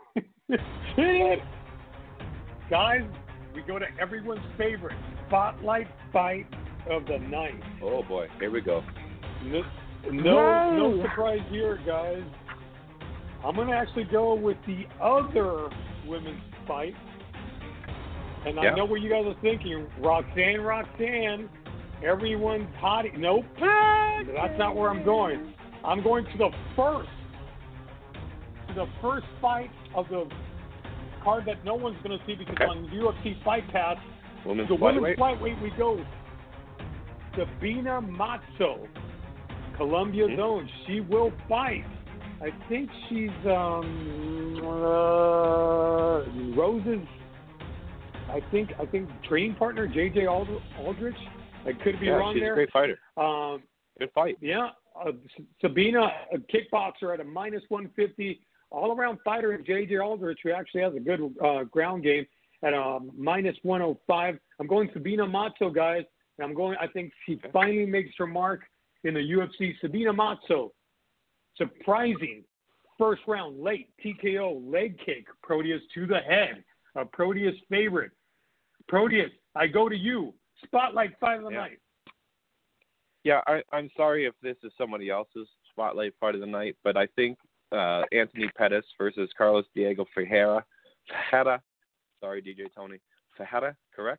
guys, we go to everyone's favorite spotlight fight of the night. Oh, boy. Here we go. No, no, no surprise here, guys. I'm going to actually go with the other women's fight. And yeah. I know what you guys are thinking. Roxanne, Roxanne, everyone's hottie. Nope. That's not where I'm going. I'm going to the first, to the first fight of the card that no one's going to see because okay. on U F C Fight Pass, women's the women's flyweight, we go. Sabina Matzo, Columbia mm-hmm. Zone. She will fight. I think she's um, uh, Rose's. I think I think training partner J J Aldrich. I could be yeah, wrong she's there. A great fighter. Um, Good fight. Yeah, uh, Sabina, a kickboxer at a minus one fifty, all around fighter, and J J Aldrich, who actually has a good uh, ground game at a minus one oh five. I'm going Sabina Matzo, guys. And I'm going. I think she okay. finally makes her mark in the U F C. Sabina Matzo, surprising first round late T K O leg kick, Proteus to the head. A Proteus favorite. Proteus, I go to you. Spotlight fight of the yeah. night. Yeah, I, I'm sorry if this is somebody else's spotlight fight of the night, but I think uh, Anthony Pettis versus Carlos Diego Ferreira. Ferreira. Sorry, D J Tony. Ferreira, correct?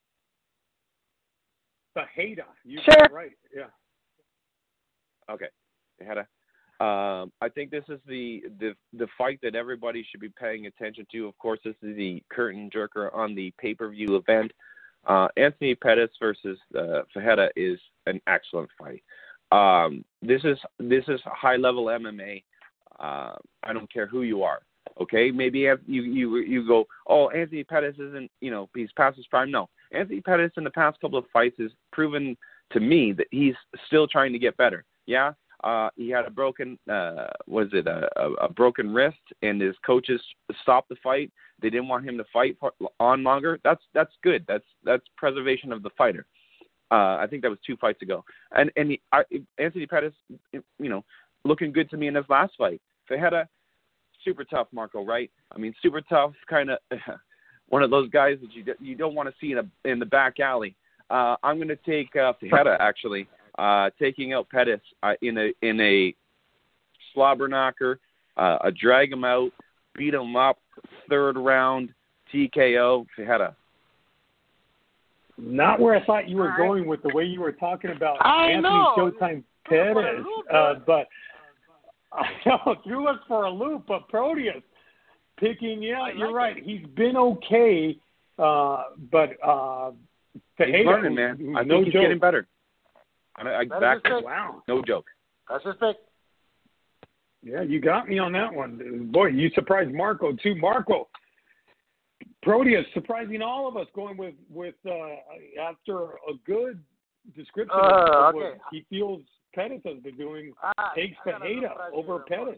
Ferreira. You sure. got it right. Yeah. Okay. Ferreira. Um, I think this is the, the the fight that everybody should be paying attention to. Of course, this is the curtain jerker on the pay-per-view event. Uh, Anthony Pettis versus uh, Ferreira is an excellent fight. Um, this is this is high-level M M A. Uh, I don't care who you are. Okay, maybe you you you go, oh, Anthony Pettis isn't, you know, he's past his prime. No, Anthony Pettis in the past couple of fights has proven to me that he's still trying to get better. Yeah. Uh, he had a broken, uh, was it a, a, a broken wrist, and his coaches stopped the fight. They didn't want him to fight for, on longer. That's that's good. That's that's preservation of the fighter. Uh, I think that was two fights ago. And and he, I, Anthony Pettis, you know, looking good to me in his last fight. Ferreira, super tough, Marco. Right? I mean, super tough, kind of one of those guys that you you don't want to see in a in the back alley. Uh, I'm going to take uh, Ferreira actually. Uh, taking out Pettis uh, in a in a slobber knocker, uh, a drag him out, beat him up, third round T K O. Ferreira. Not where I thought you were All going right. with the way you were talking about I Anthony know. Showtime Pettis, uh, but I know threw us for a loop. But Proteus picking, yeah, I you're like right. it. He's been okay, uh, but uh, Heferreira, he's learning, man. I think no he's joke. getting better. I, exactly. Wow. No joke. That's his pick. Yeah, you got me on that one. Boy, you surprised Marco, too. Marco, Proteus surprising all of us going with, with uh, after a good description Uh, of okay. what he feels Pettis has been doing Ah, takes I gotta Fajeda surprise you over even more. Pettis.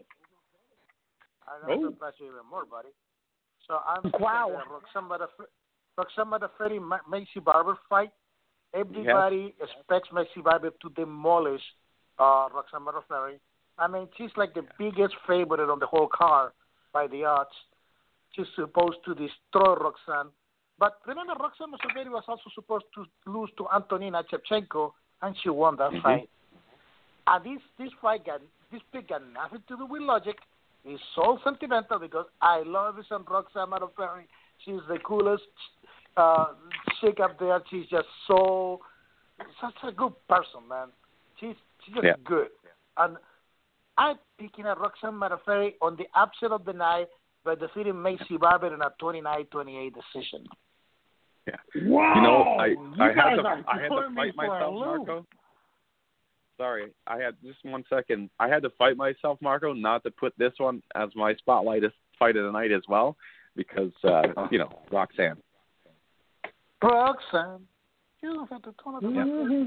I'm going to Oh. surprise you even more, buddy. So I'm Wow. thinking the Roxanne Modafferi, Roxanne Modafferi Ma- Macy Barber fight. Everybody expects Macy Barber to demolish uh, Roxanne Modafferi. I mean, she's like the biggest favorite on the whole card by the odds. She's supposed to destroy Roxanne. But remember, Roxanne Modafferi was also supposed to lose to Antonina Shevchenko, and she won that Mhm. fight. And this, this fight got, this pick got nothing to do with logic. It's so sentimental because I love this and Roxanne Modafferi. She's the coolest uh, chick up there. She's just so such a good person, man. She's she's just Yeah. good. And I'm picking a Roxanne Modafferi on the upset of the night by defeating Macy Barber in a twenty-nine twenty-eight decision. Yeah. Wow! You know, I You I had guys to are I had to putting me fight for a myself, loop. Marco. Sorry, I had just one second. I had to fight myself, Marco, not to put this one as my spotlight as fight of the night as well, because uh, you know Roxanne. Roxanne, you have to turn on the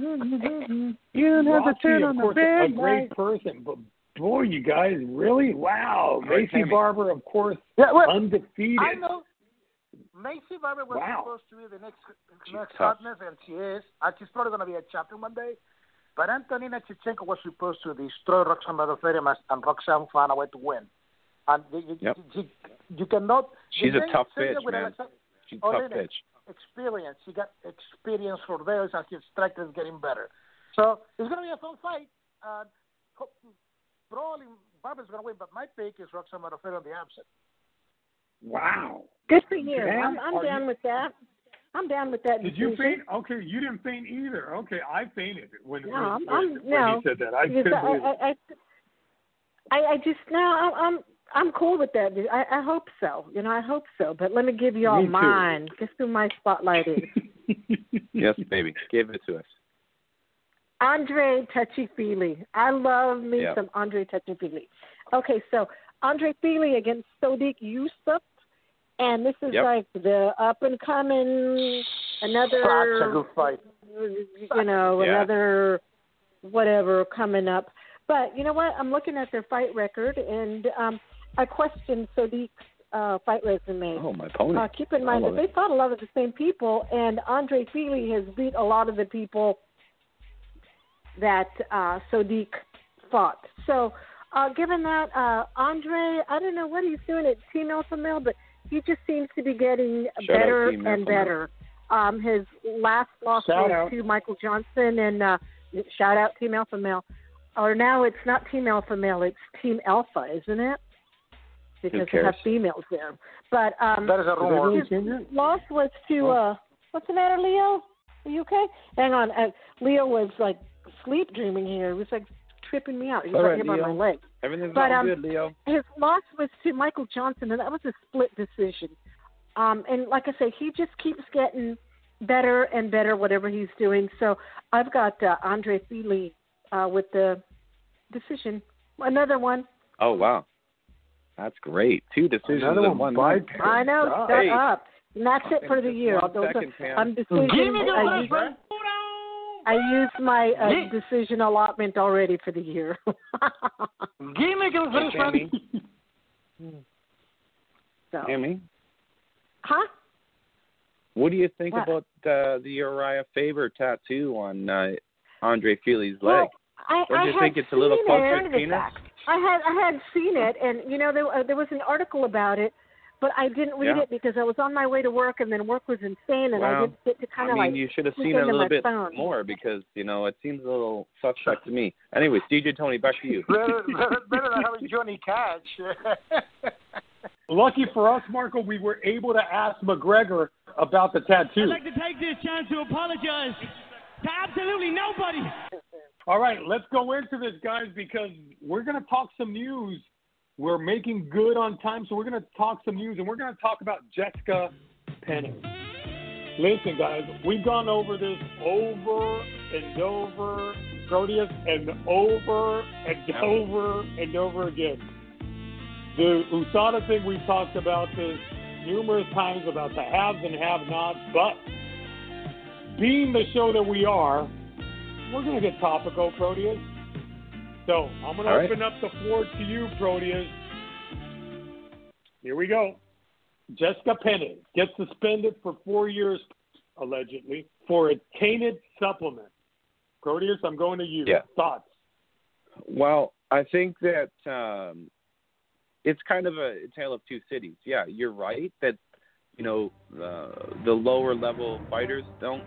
You have to turn on the bed. A great person, but boy, you guys really wow. Right, Macy Tammy. Barber, of course, Yeah, well, undefeated. I know. Macy Barber was Wow. supposed to be the next She's next tough. hotness, and she is. And she's probably going to be a champion one day. But Antonina Shevchenko was supposed to destroy Roxanne Modafferi, and Roxanne found a way to win. And you, you, Yep. you, you cannot. She's the a thing- tough thing bitch, with man. Alexa- She's a tough Olena, bitch. Experience. She got experience for those, and his striker is getting better. So it's going to be a fun fight. Uh, probably Barber's going to win, but my pick is Roxanne Modafferi on the upset. Wow. Good for you. Dan, I'm, I'm are down you- with that. I'm down with that. Did you decision. faint? Okay, you didn't faint either. Okay, I fainted when, No, when, I'm- when, I'm- when no. he said that. I Because couldn't believe it. I, I, I, I just no, I'm, I'm, I'm cool with that. I, I hope so. You know, I hope so. But let me give you all Me too. mine. Guess who my spotlight is? Yes, baby. Give it to us. Andre Touchy-Feely. I love me Yep. some Andre Touchy-Feely. Okay, so Andre Feely against Sodiq Yusuff. And this is Yep. like the up-and-coming, another, Such a good fight. you know, Yeah. another whatever coming up. But you know what? I'm looking at their fight record, and um, I question Sodiq's uh, fight resume. Oh, my pony. Uh, keep in mind I that love they fought a lot of the same people, and Andre Feely has beat a lot of the people that uh, Sodiq fought. So, uh, given that, uh, Andre, I don't know what he's doing at Team Alpha Male, but he just seems to be getting Shout out better Team and Alpha Male. better. Um, his last loss Shout was out. to Michael Johnson, and uh, shout out Team Alpha Male. Or now it's not Team Alpha Male, it's Team Alpha, isn't it? Because they have cares? females there. But um, That is a rumor. Did they really change it? loss was to uh what's the matter, Leo? Are you okay? Hang on. Uh, Leo was like sleep dreaming here. It was like tripping me out. He was All right right, here by Leo. my leg. Everything's But, all um, good, Leo. His loss was to Michael Johnson, and that was a split decision. Um, and like I say, he just keeps getting better and better, whatever he's doing. So I've got uh, Andre Feely uh, with the decision. Another one. Oh, wow. That's great. Two decisions Another in one. one By night. I know. God. Shut Hey. up. And that's it for the Just year. one Although second, Pam. I'm decision. Give me the I, first use, one. I used my uh, decision allotment already for the year. Give me the first Tammy. one. so, Tammy, huh? what do you think What? about uh, the Uriah Faber tattoo on uh, Andre Feely's leg? Well, I, Or do I you had think it's a little seen close it. to his penis? I had I had seen it, and you know there uh, there was an article about it, but I didn't read Yeah. it because I was on my way to work, and then work was insane, and I Wow. didn't get to kind I of mean, like. you should have look seen it a into little my bit phone. more because, you know, it seems a little suspect to me. Anyways, D J Tony, back to you. better, better, better than having Johnny Cash. Lucky for us, Marco, we were able to ask McGregor about the tattoo. I'd like to take this chance to apologize to absolutely nobody. All right, let's go into this, guys, because we're going to talk some news. We're making good on time, so we're going to talk some news, and we're going to talk about Jessica Penney. Listen, guys, we've gone over this over and over, Proteus, and over and over and over again. The U S A D A thing, we've talked about this numerous times about the haves and have-nots, but being the show that we are, we're going to get topical, Proteus. So I'm going to All open right. up the floor to you, Proteus. Here we go. Jessica Penney gets suspended for four years, allegedly, for a tainted supplement. Proteus, I'm going to you. Yeah. Thoughts? Well, I think that um, it's kind of a tale of two cities. Yeah, you're right that, you know, uh, the lower level fighters don't.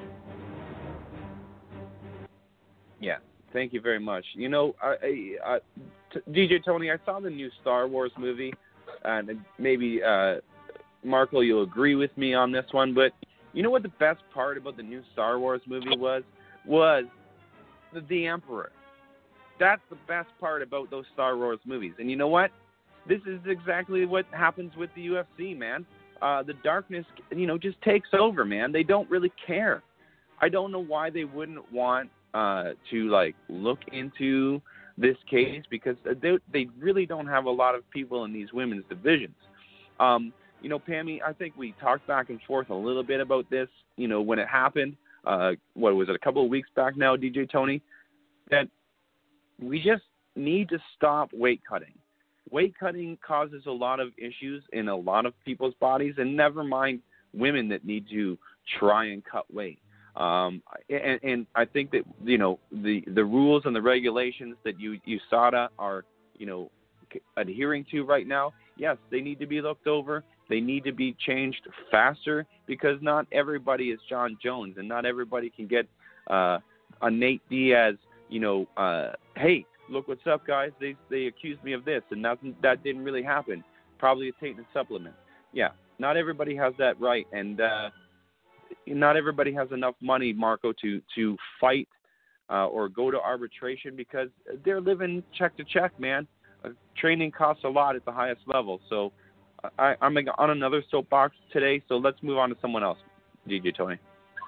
Yeah, thank you very much. You know, I, I, I, t- D J Tony, I saw the new Star Wars movie, and maybe uh, Marco, you'll agree with me on this one, but you know what the best part about the new Star Wars movie was? Was the, the Emperor. That's the best part about those Star Wars movies. And you know what? This is exactly what happens with the U F C, man. Uh, the darkness, you know, just takes over, man. They don't really care. I don't know why they wouldn't want uh, to, like, look into this case, because they, they really don't have a lot of people in these women's divisions. Um, you know, Pammy, I think we talked back and forth a little bit about this, you know, when it happened. Uh, what was it, a couple of weeks back now, D J Tony? That we just need to stop weight cutting. Weight cutting causes a lot of issues in a lot of people's bodies, and never mind women that need to try and cut weight. Um, and, and I think that, you know, the, the rules and the regulations that U, U S A D A are, you know, adhering to right now, yes, they need to be looked over. They need to be changed faster, because not everybody is John Jones, and not everybody can get uh, a Nate Diaz, you know, uh, hey, look what's up, guys. They they accused me of this, and that, that didn't really happen. Probably a tainted supplement. Yeah, not everybody has that right, and uh, not everybody has enough money, Marco, to, to fight uh, or go to arbitration, because they're living check to check, man. Uh, training costs a lot at the highest level, so I, I'm on another soapbox today, so let's move on to someone else, D J Tony.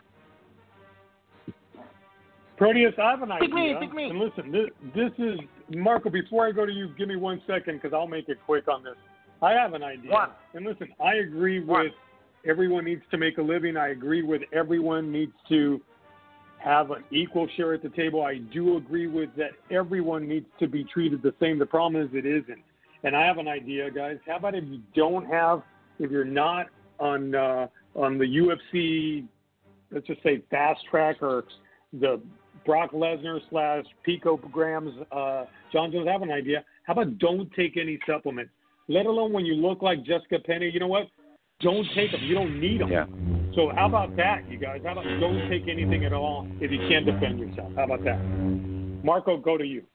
Proteus, I have an idea. Pick me, pick me. And listen, this, this is, Marco, before I go to you, give me one second, because I'll make it quick on this. I have an idea. One. And listen, I agree One. with everyone needs to make a living. I agree with everyone needs to have an equal share at the table. I do agree with that everyone needs to be treated the same. The problem is it isn't. And I have an idea, guys. How about if you don't have, if you're not on uh, on the U F C, let's just say fast track, or the Brock Lesnar slash picograms, uh, John Jones, I have an idea. How about don't take any supplements? Let alone when you look like Jessica Penney, you know what? Don't take them. You don't need them. Yeah. So how about that, you guys? How about don't take anything at all if you can't defend yourself? How about that? Marco, go to you.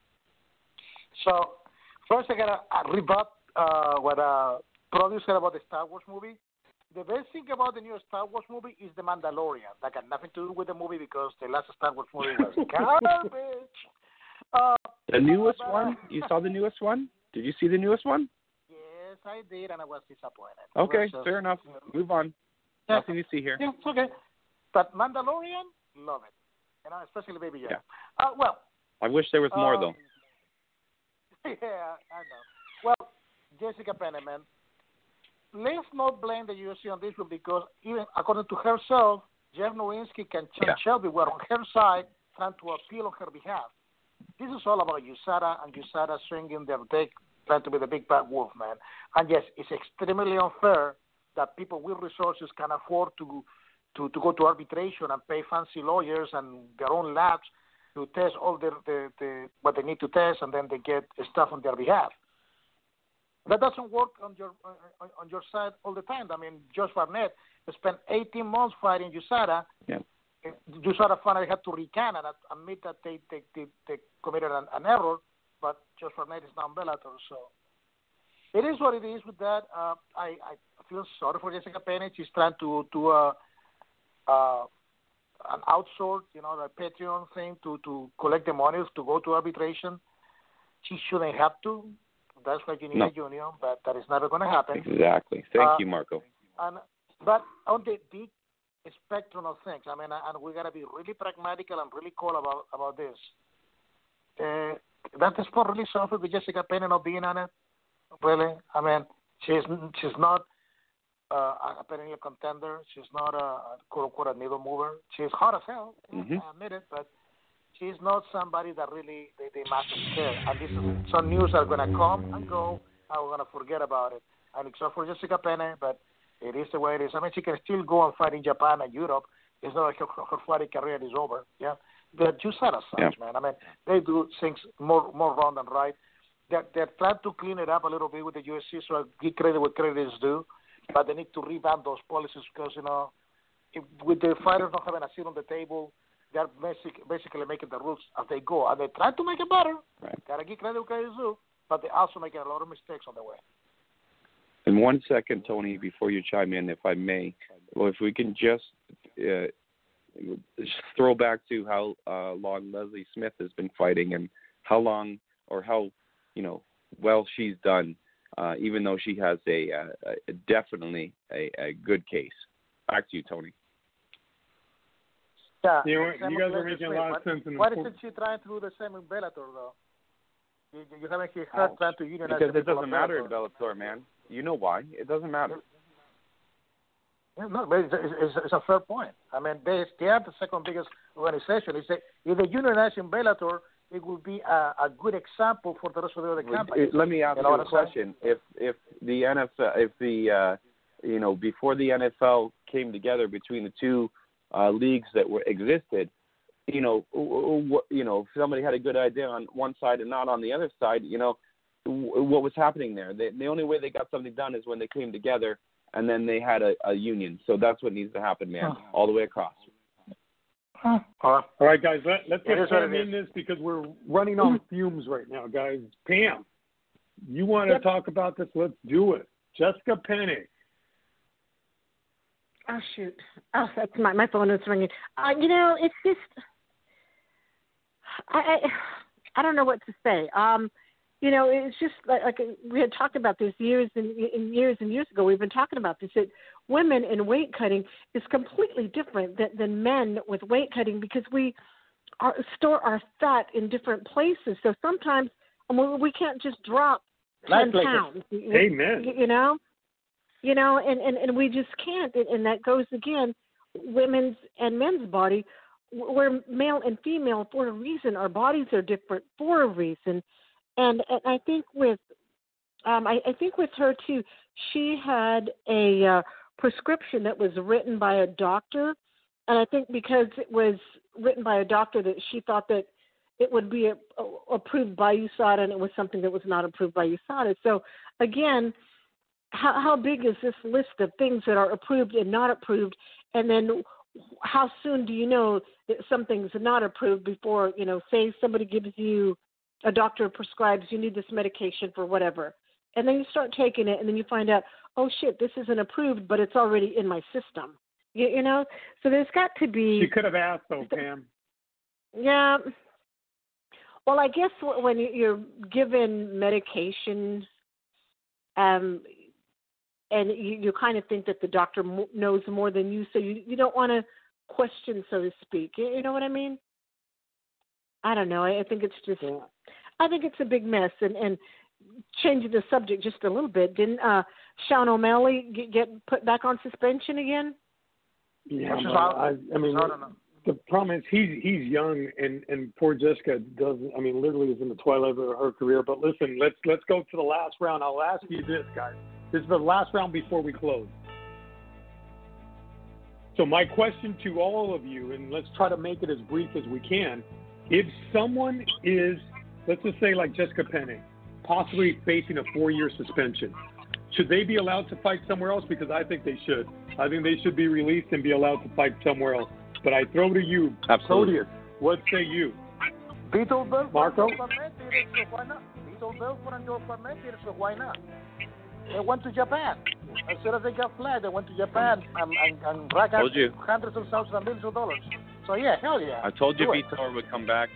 So, first I gotta uh, rebut uh, what uh, Proteus said about the Star Wars movie. The best thing about the new Star Wars movie is The Mandalorian. That got nothing to do with the movie, because the last Star Wars movie was garbage. Uh, The newest but, one? You saw the newest one? Did you see the newest one? Yes, I did, and I was disappointed. Okay, It was just- fair enough. Move on. Yeah. Nothing to see here. Yeah, it's okay. But Mandalorian, love it. You know, especially Baby Yoda. Yeah. Uh, well, I wish there was more, um, though. Yeah, I know. Well, Jessica Penney, man, let's not blame the U F C on this one, because even according to herself, Jeff Nowinski and Chen Yeah. Shelby were on her side trying to appeal on her behalf. This is all about U S A D A and U S A D A swinging their dick, trying to be the big bad wolf, man. And yes, it's extremely unfair that people with resources can afford to, to, to go to arbitration and pay fancy lawyers and their own labs to test all the, the, the what they need to test, and then they get stuff on their behalf. That doesn't work on your on, on your side all the time. I mean, Josh Barnett spent eighteen months fighting U S A D A. Yeah. U S A D A finally had to recant and admit that they they, they, they committed an, an error, but Josh Barnett is now in Bellator, so it is what it is with that. Uh, I, I feel sorry for Jessica Penney. She's trying to do a, uh, an outsource, you know, a Patreon thing to, to collect the money to go to arbitration. She shouldn't have to. That's why you need No. a union, but that is never going to happen. Exactly. Thank Uh, you, Marco. And but on the big spectrum of things, I mean, and we got to be really pragmatical and really cool about about this. Uh, that the sport really suffered with Jessica Penney not being on it. Really, I mean, she's she's not uh, a perennial contender. She's not a quote unquote a needle mover. She's hot as hell. Mhm. I admit it, but she's not somebody that really they, they must care. And this is some news are gonna come and go, and we're gonna forget about it. And except for Jessica Penne, but it is the way it is. I mean, she can still go and fight in Japan and Europe. It's not like her, her fighting career is over. Yeah, but you said as such, yeah. man. I mean, they do things more more wrong than right. They're, they're trying to clean it up a little bit with the U F C, so I give credit where credit is due. But they need to revamp those policies because, you know, if, with the fighters not having a seat on the table, they're basic, basically making the rules as they go. And they try to make it better. Right. Got to give credit where credit is due. But they're also making a lot of mistakes on the way. In one second, Tony, before you chime in, if I may, well, if we can just uh, just throw back to how uh, long Leslie Smith has been fighting and how long or how, you know, well she's done, uh, even though she has a, a, a definitely a, a good case. Back to you, Tony. Yeah, you, know, you guys are making a lot of sense. In why isn't she trying to do the same in Bellator, though? You, you haven't heard her oh, trying to unionize because it doesn't matter in in Bellator, man. You know why? It doesn't matter. Yeah, no, but it's, it's, it's a fair point. I mean, they, they are the second biggest organization. It's a, if they unionize in Bellator, it would be a, a good example for the rest of the other companies. Let me ask you you know a question. If if the N F L, if the uh, you know before the N F L came together between the two uh, leagues that were existed, you know, you know, if somebody had a good idea on one side and not on the other side, you know, what was happening there? They, the only way they got something done is when they came together and then they had a, a union. So that's what needs to happen, man, huh. all the way across. Huh. All right, guys, let, let's get Pam in this because we're running on fumes right now, guys. Pam, you want to yep. talk about this? Let's do it. Jessica Penne. Oh, shoot. Oh, that's my, my phone is ringing. Uh, you know, it's just, I, I, I don't know what to say. Um, you know, it's just like, like we had talked about this years and, and years and years ago. We've been talking about this, that women in weight cutting is completely different than, than men with weight cutting because we are, store our fat in different places. So sometimes I mean, we can't just drop ten pounds. Amen. You, you know? You know, and, and, and we just can't. And, and that goes, again, women's and men's body. We're male and female for a reason. Our bodies are different for a reason. And, and I think with, um, I, I think with her too, she had a uh, prescription that was written by a doctor, and I think because it was written by a doctor that she thought that it would be a, a, approved by U S A D A, and it was something that was not approved by U S A D A. So again, how, how big is this list of things that are approved and not approved, and then how soon do you know that something's not approved before, you know, say somebody gives you, a doctor prescribes you need this medication for whatever, and then you start taking it, and then you find out, oh, shit, this isn't approved, but it's already in my system. You, you know? So there's got to be... You could have asked, though, Pam. Yeah. Well, I guess when you're given medication, um, and you, you kind of think that the doctor knows more than you, so you, you don't want to question, so to speak. You, you know what I mean? I don't know. I, I think it's just, yeah. I think it's a big mess. And, and changing the subject just a little bit, didn't uh, Sean O'Malley get, get put back on suspension again? Yeah, I, I mean, the problem is he's he's young, and, and poor Jessica doesn't. I mean, literally is in the twilight of her career. But listen, let's let's go to the last round. I'll ask you this, guys. This is the last round before we close. So my question to all of you, and let's try to make it as brief as we can. If someone is, let's just say like Jessica Penne, possibly facing a four-year suspension, should they be allowed to fight somewhere else? Because I think they should. I think they should be released and be allowed to fight somewhere else. But I throw to you, Absolutely. Proteus, what say you? Marco? So why not? They went to Japan. As soon as they got flagged, they went to Japan and, and, and racked up hundreds of thousands of millions of dollars. So, yeah, hell yeah. I told you Vitor would come back.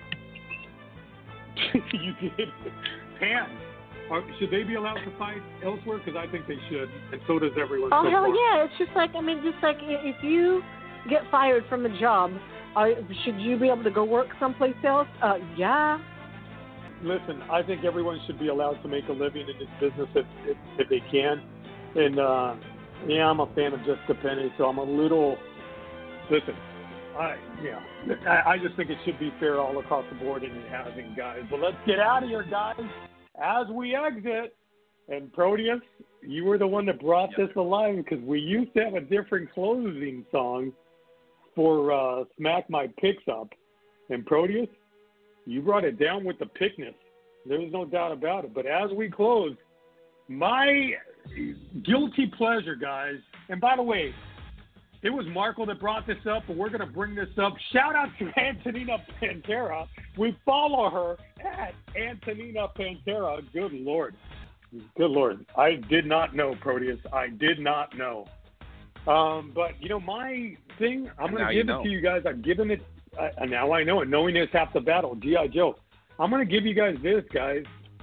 You did. Pam, are, should they be allowed to fight elsewhere? Because I think they should, and so does everyone. Oh, so hell far. yeah. It's just like, I mean, just like if you get fired from a job, uh, should you be able to go work someplace else? Uh, yeah. Listen, I think everyone should be allowed to make a living in this business if, if, if they can. And, uh, yeah, I'm a fan of Jessica Penne, so I'm a little, listen, I yeah, I, I just think it should be fair all across the board, and it hasn't, guys. But let's get out of here, guys. As we exit, and Proteus, you were the one that brought Yep. this alive because we used to have a different closing song for uh, Smack My Picks Up, and Proteus, you brought it down with the pickness. There's no doubt about it. But as we close, my guilty pleasure, guys, and by the way, it was Marco that brought this up, but we're going to bring this up. Shout out to Antonina Pantera. We follow her at Antonina Pantera. Good Lord. Good Lord. I did not know, Proteus. I did not know. Um, but, you know, my thing, I'm going to give it to you guys. I've given it, uh, now I know it. Knowing is half the battle. G I. Joe. I'm going to give you guys this, guys.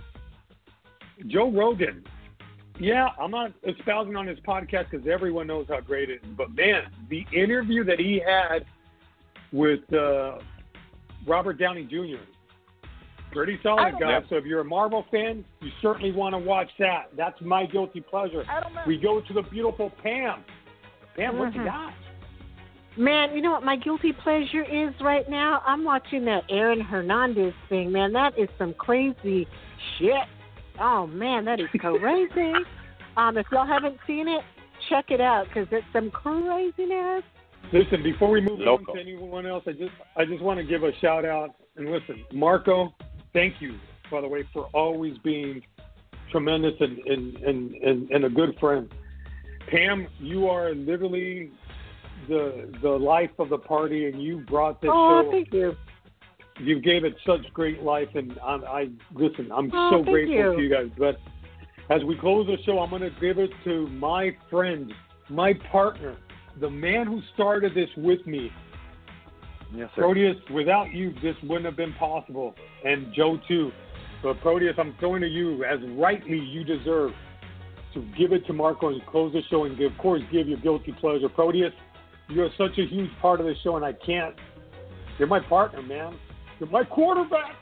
Joe Rogan. Yeah, I'm not espousing on his podcast because everyone knows how great it is. But, man, the interview that he had with uh, Robert Downey Junior, pretty solid, guys. So if you're a Marvel fan, you certainly want to watch that. That's my guilty pleasure. We go to the beautiful Pam. Pam, what you got? Man, you know what my guilty pleasure is right now? I'm watching that Aaron Hernandez thing, man. That is some crazy shit. Oh, man, that is crazy. um, if y'all haven't seen it, check it out because it's some craziness. Listen, before we move Local. on to anyone else, I just I just want to give a shout out. And listen, Marco, thank you, by the way, for always being tremendous and, and, and, and, and a good friend. Pam, you are literally the the life of the party, and you brought this oh, show. thank you. You gave it such great life, and I, I listen. I'm oh, so thank grateful you. to you guys. But as we close the show, I'm going to give it to my friend, my partner, the man who started this with me. Yes, sir. Proteus, without you, this wouldn't have been possible, and Joe too. But Proteus, I'm throwing to you as rightly you deserve to give it to Marco and close the show, and of course give your guilty pleasure. Proteus, you're such a huge part of the show, and I can't. You're my partner, man. You're my quarterback.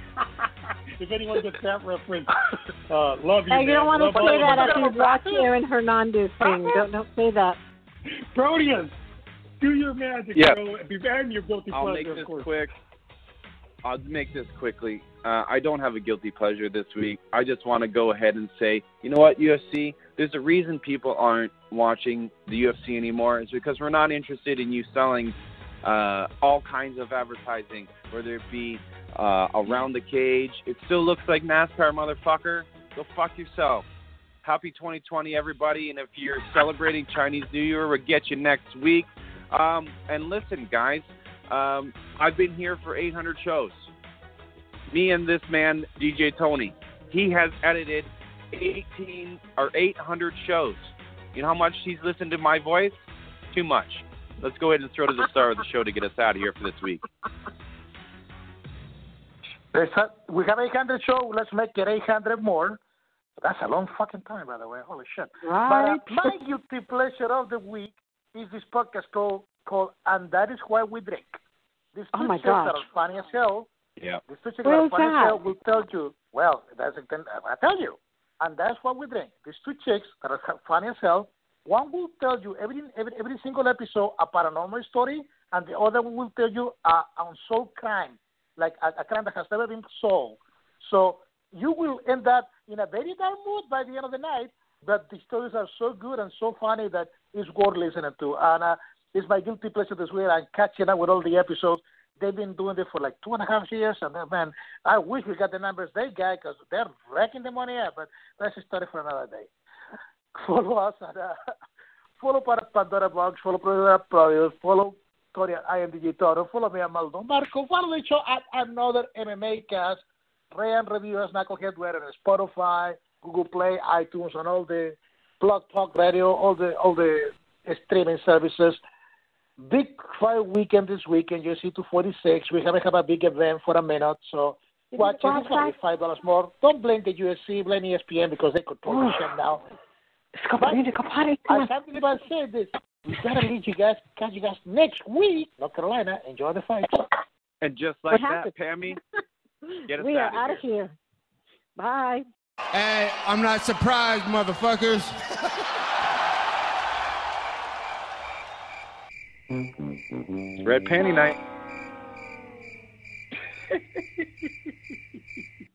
If anyone gets that reference, uh, love you, Hey, man. you don't want to Love say all that of after you. you watch Aaron Hernandez thing. Don't don't say that. Proteus, do your magic, Yeah. bro. And your guilty I'll pleasure, make of this course. quick. I'll make this quickly. Uh, I don't have a guilty pleasure this week. I just want to go ahead and say, you know what, U F C? There's a reason people aren't watching the U F C anymore. It's because we're not interested in you selling uh, all kinds of advertising, whether it be uh, around the cage. It still looks like NASCAR, motherfucker. Go fuck yourself. Happy twenty twenty, everybody. And if you're celebrating Chinese New Year, we'll get you next week. Um, and listen, guys, um, I've been here for eight hundred shows. Me and this man, D J Tony, he has edited eighteen or eight hundred shows. You know how much he's listened to my voice? Too much. Let's go ahead and throw to the star of the show to get us out of here for this week. There's a, we have eight hundred show. Let's make it eight hundred more. That's a long fucking time, by the way. Holy shit. Right. But uh, my guilty pleasure of the week is this podcast called, called And That Is Why We Drink. These two Oh, my chicks that gosh. are funny as hell. Yeah. These two chicks that Where are is funny as that? hell will tell you, well, that's a, I tell you. And that's what we drink. These two chicks that are funny as hell. One will tell you every every, every single episode a paranormal story, and the other will tell you a unsolved crime, like a, a crime that has never been solved. So you will end up in a very dark mood by the end of the night, but the stories are so good and so funny that it's worth listening to. And uh, it's my guilty pleasure this week. I'm catching up with all the episodes. They've been doing it for like two and a half years, and uh, man, I wish we got the numbers they got because they're wrecking the money up. But that's a story for another day. Follow us at uh, follow Pandora Box, follow Pandora Produce, follow Tony at I am D J Toro, follow me at Maldo Marco, follow the show at Another M M A Cast, Ryan Reviewers, Knucklehead, we're on Spotify, Google Play, iTunes, and all the Blog Talk Radio, all the all the streaming services. Big fight weekend this weekend, U F C two forty-six. We haven't had a big event for a minute, so watch it. It's only five dollars more. Don't blame the U F C, blame E S P N because they control the shit now. I can't believe I said this. We gotta leave you guys, catch you guys next week. North Carolina, enjoy the fight. And just like What that, happened? Pammy, get us We out are out of of here. here. Bye. Hey, I'm not surprised, motherfuckers. Red panty night.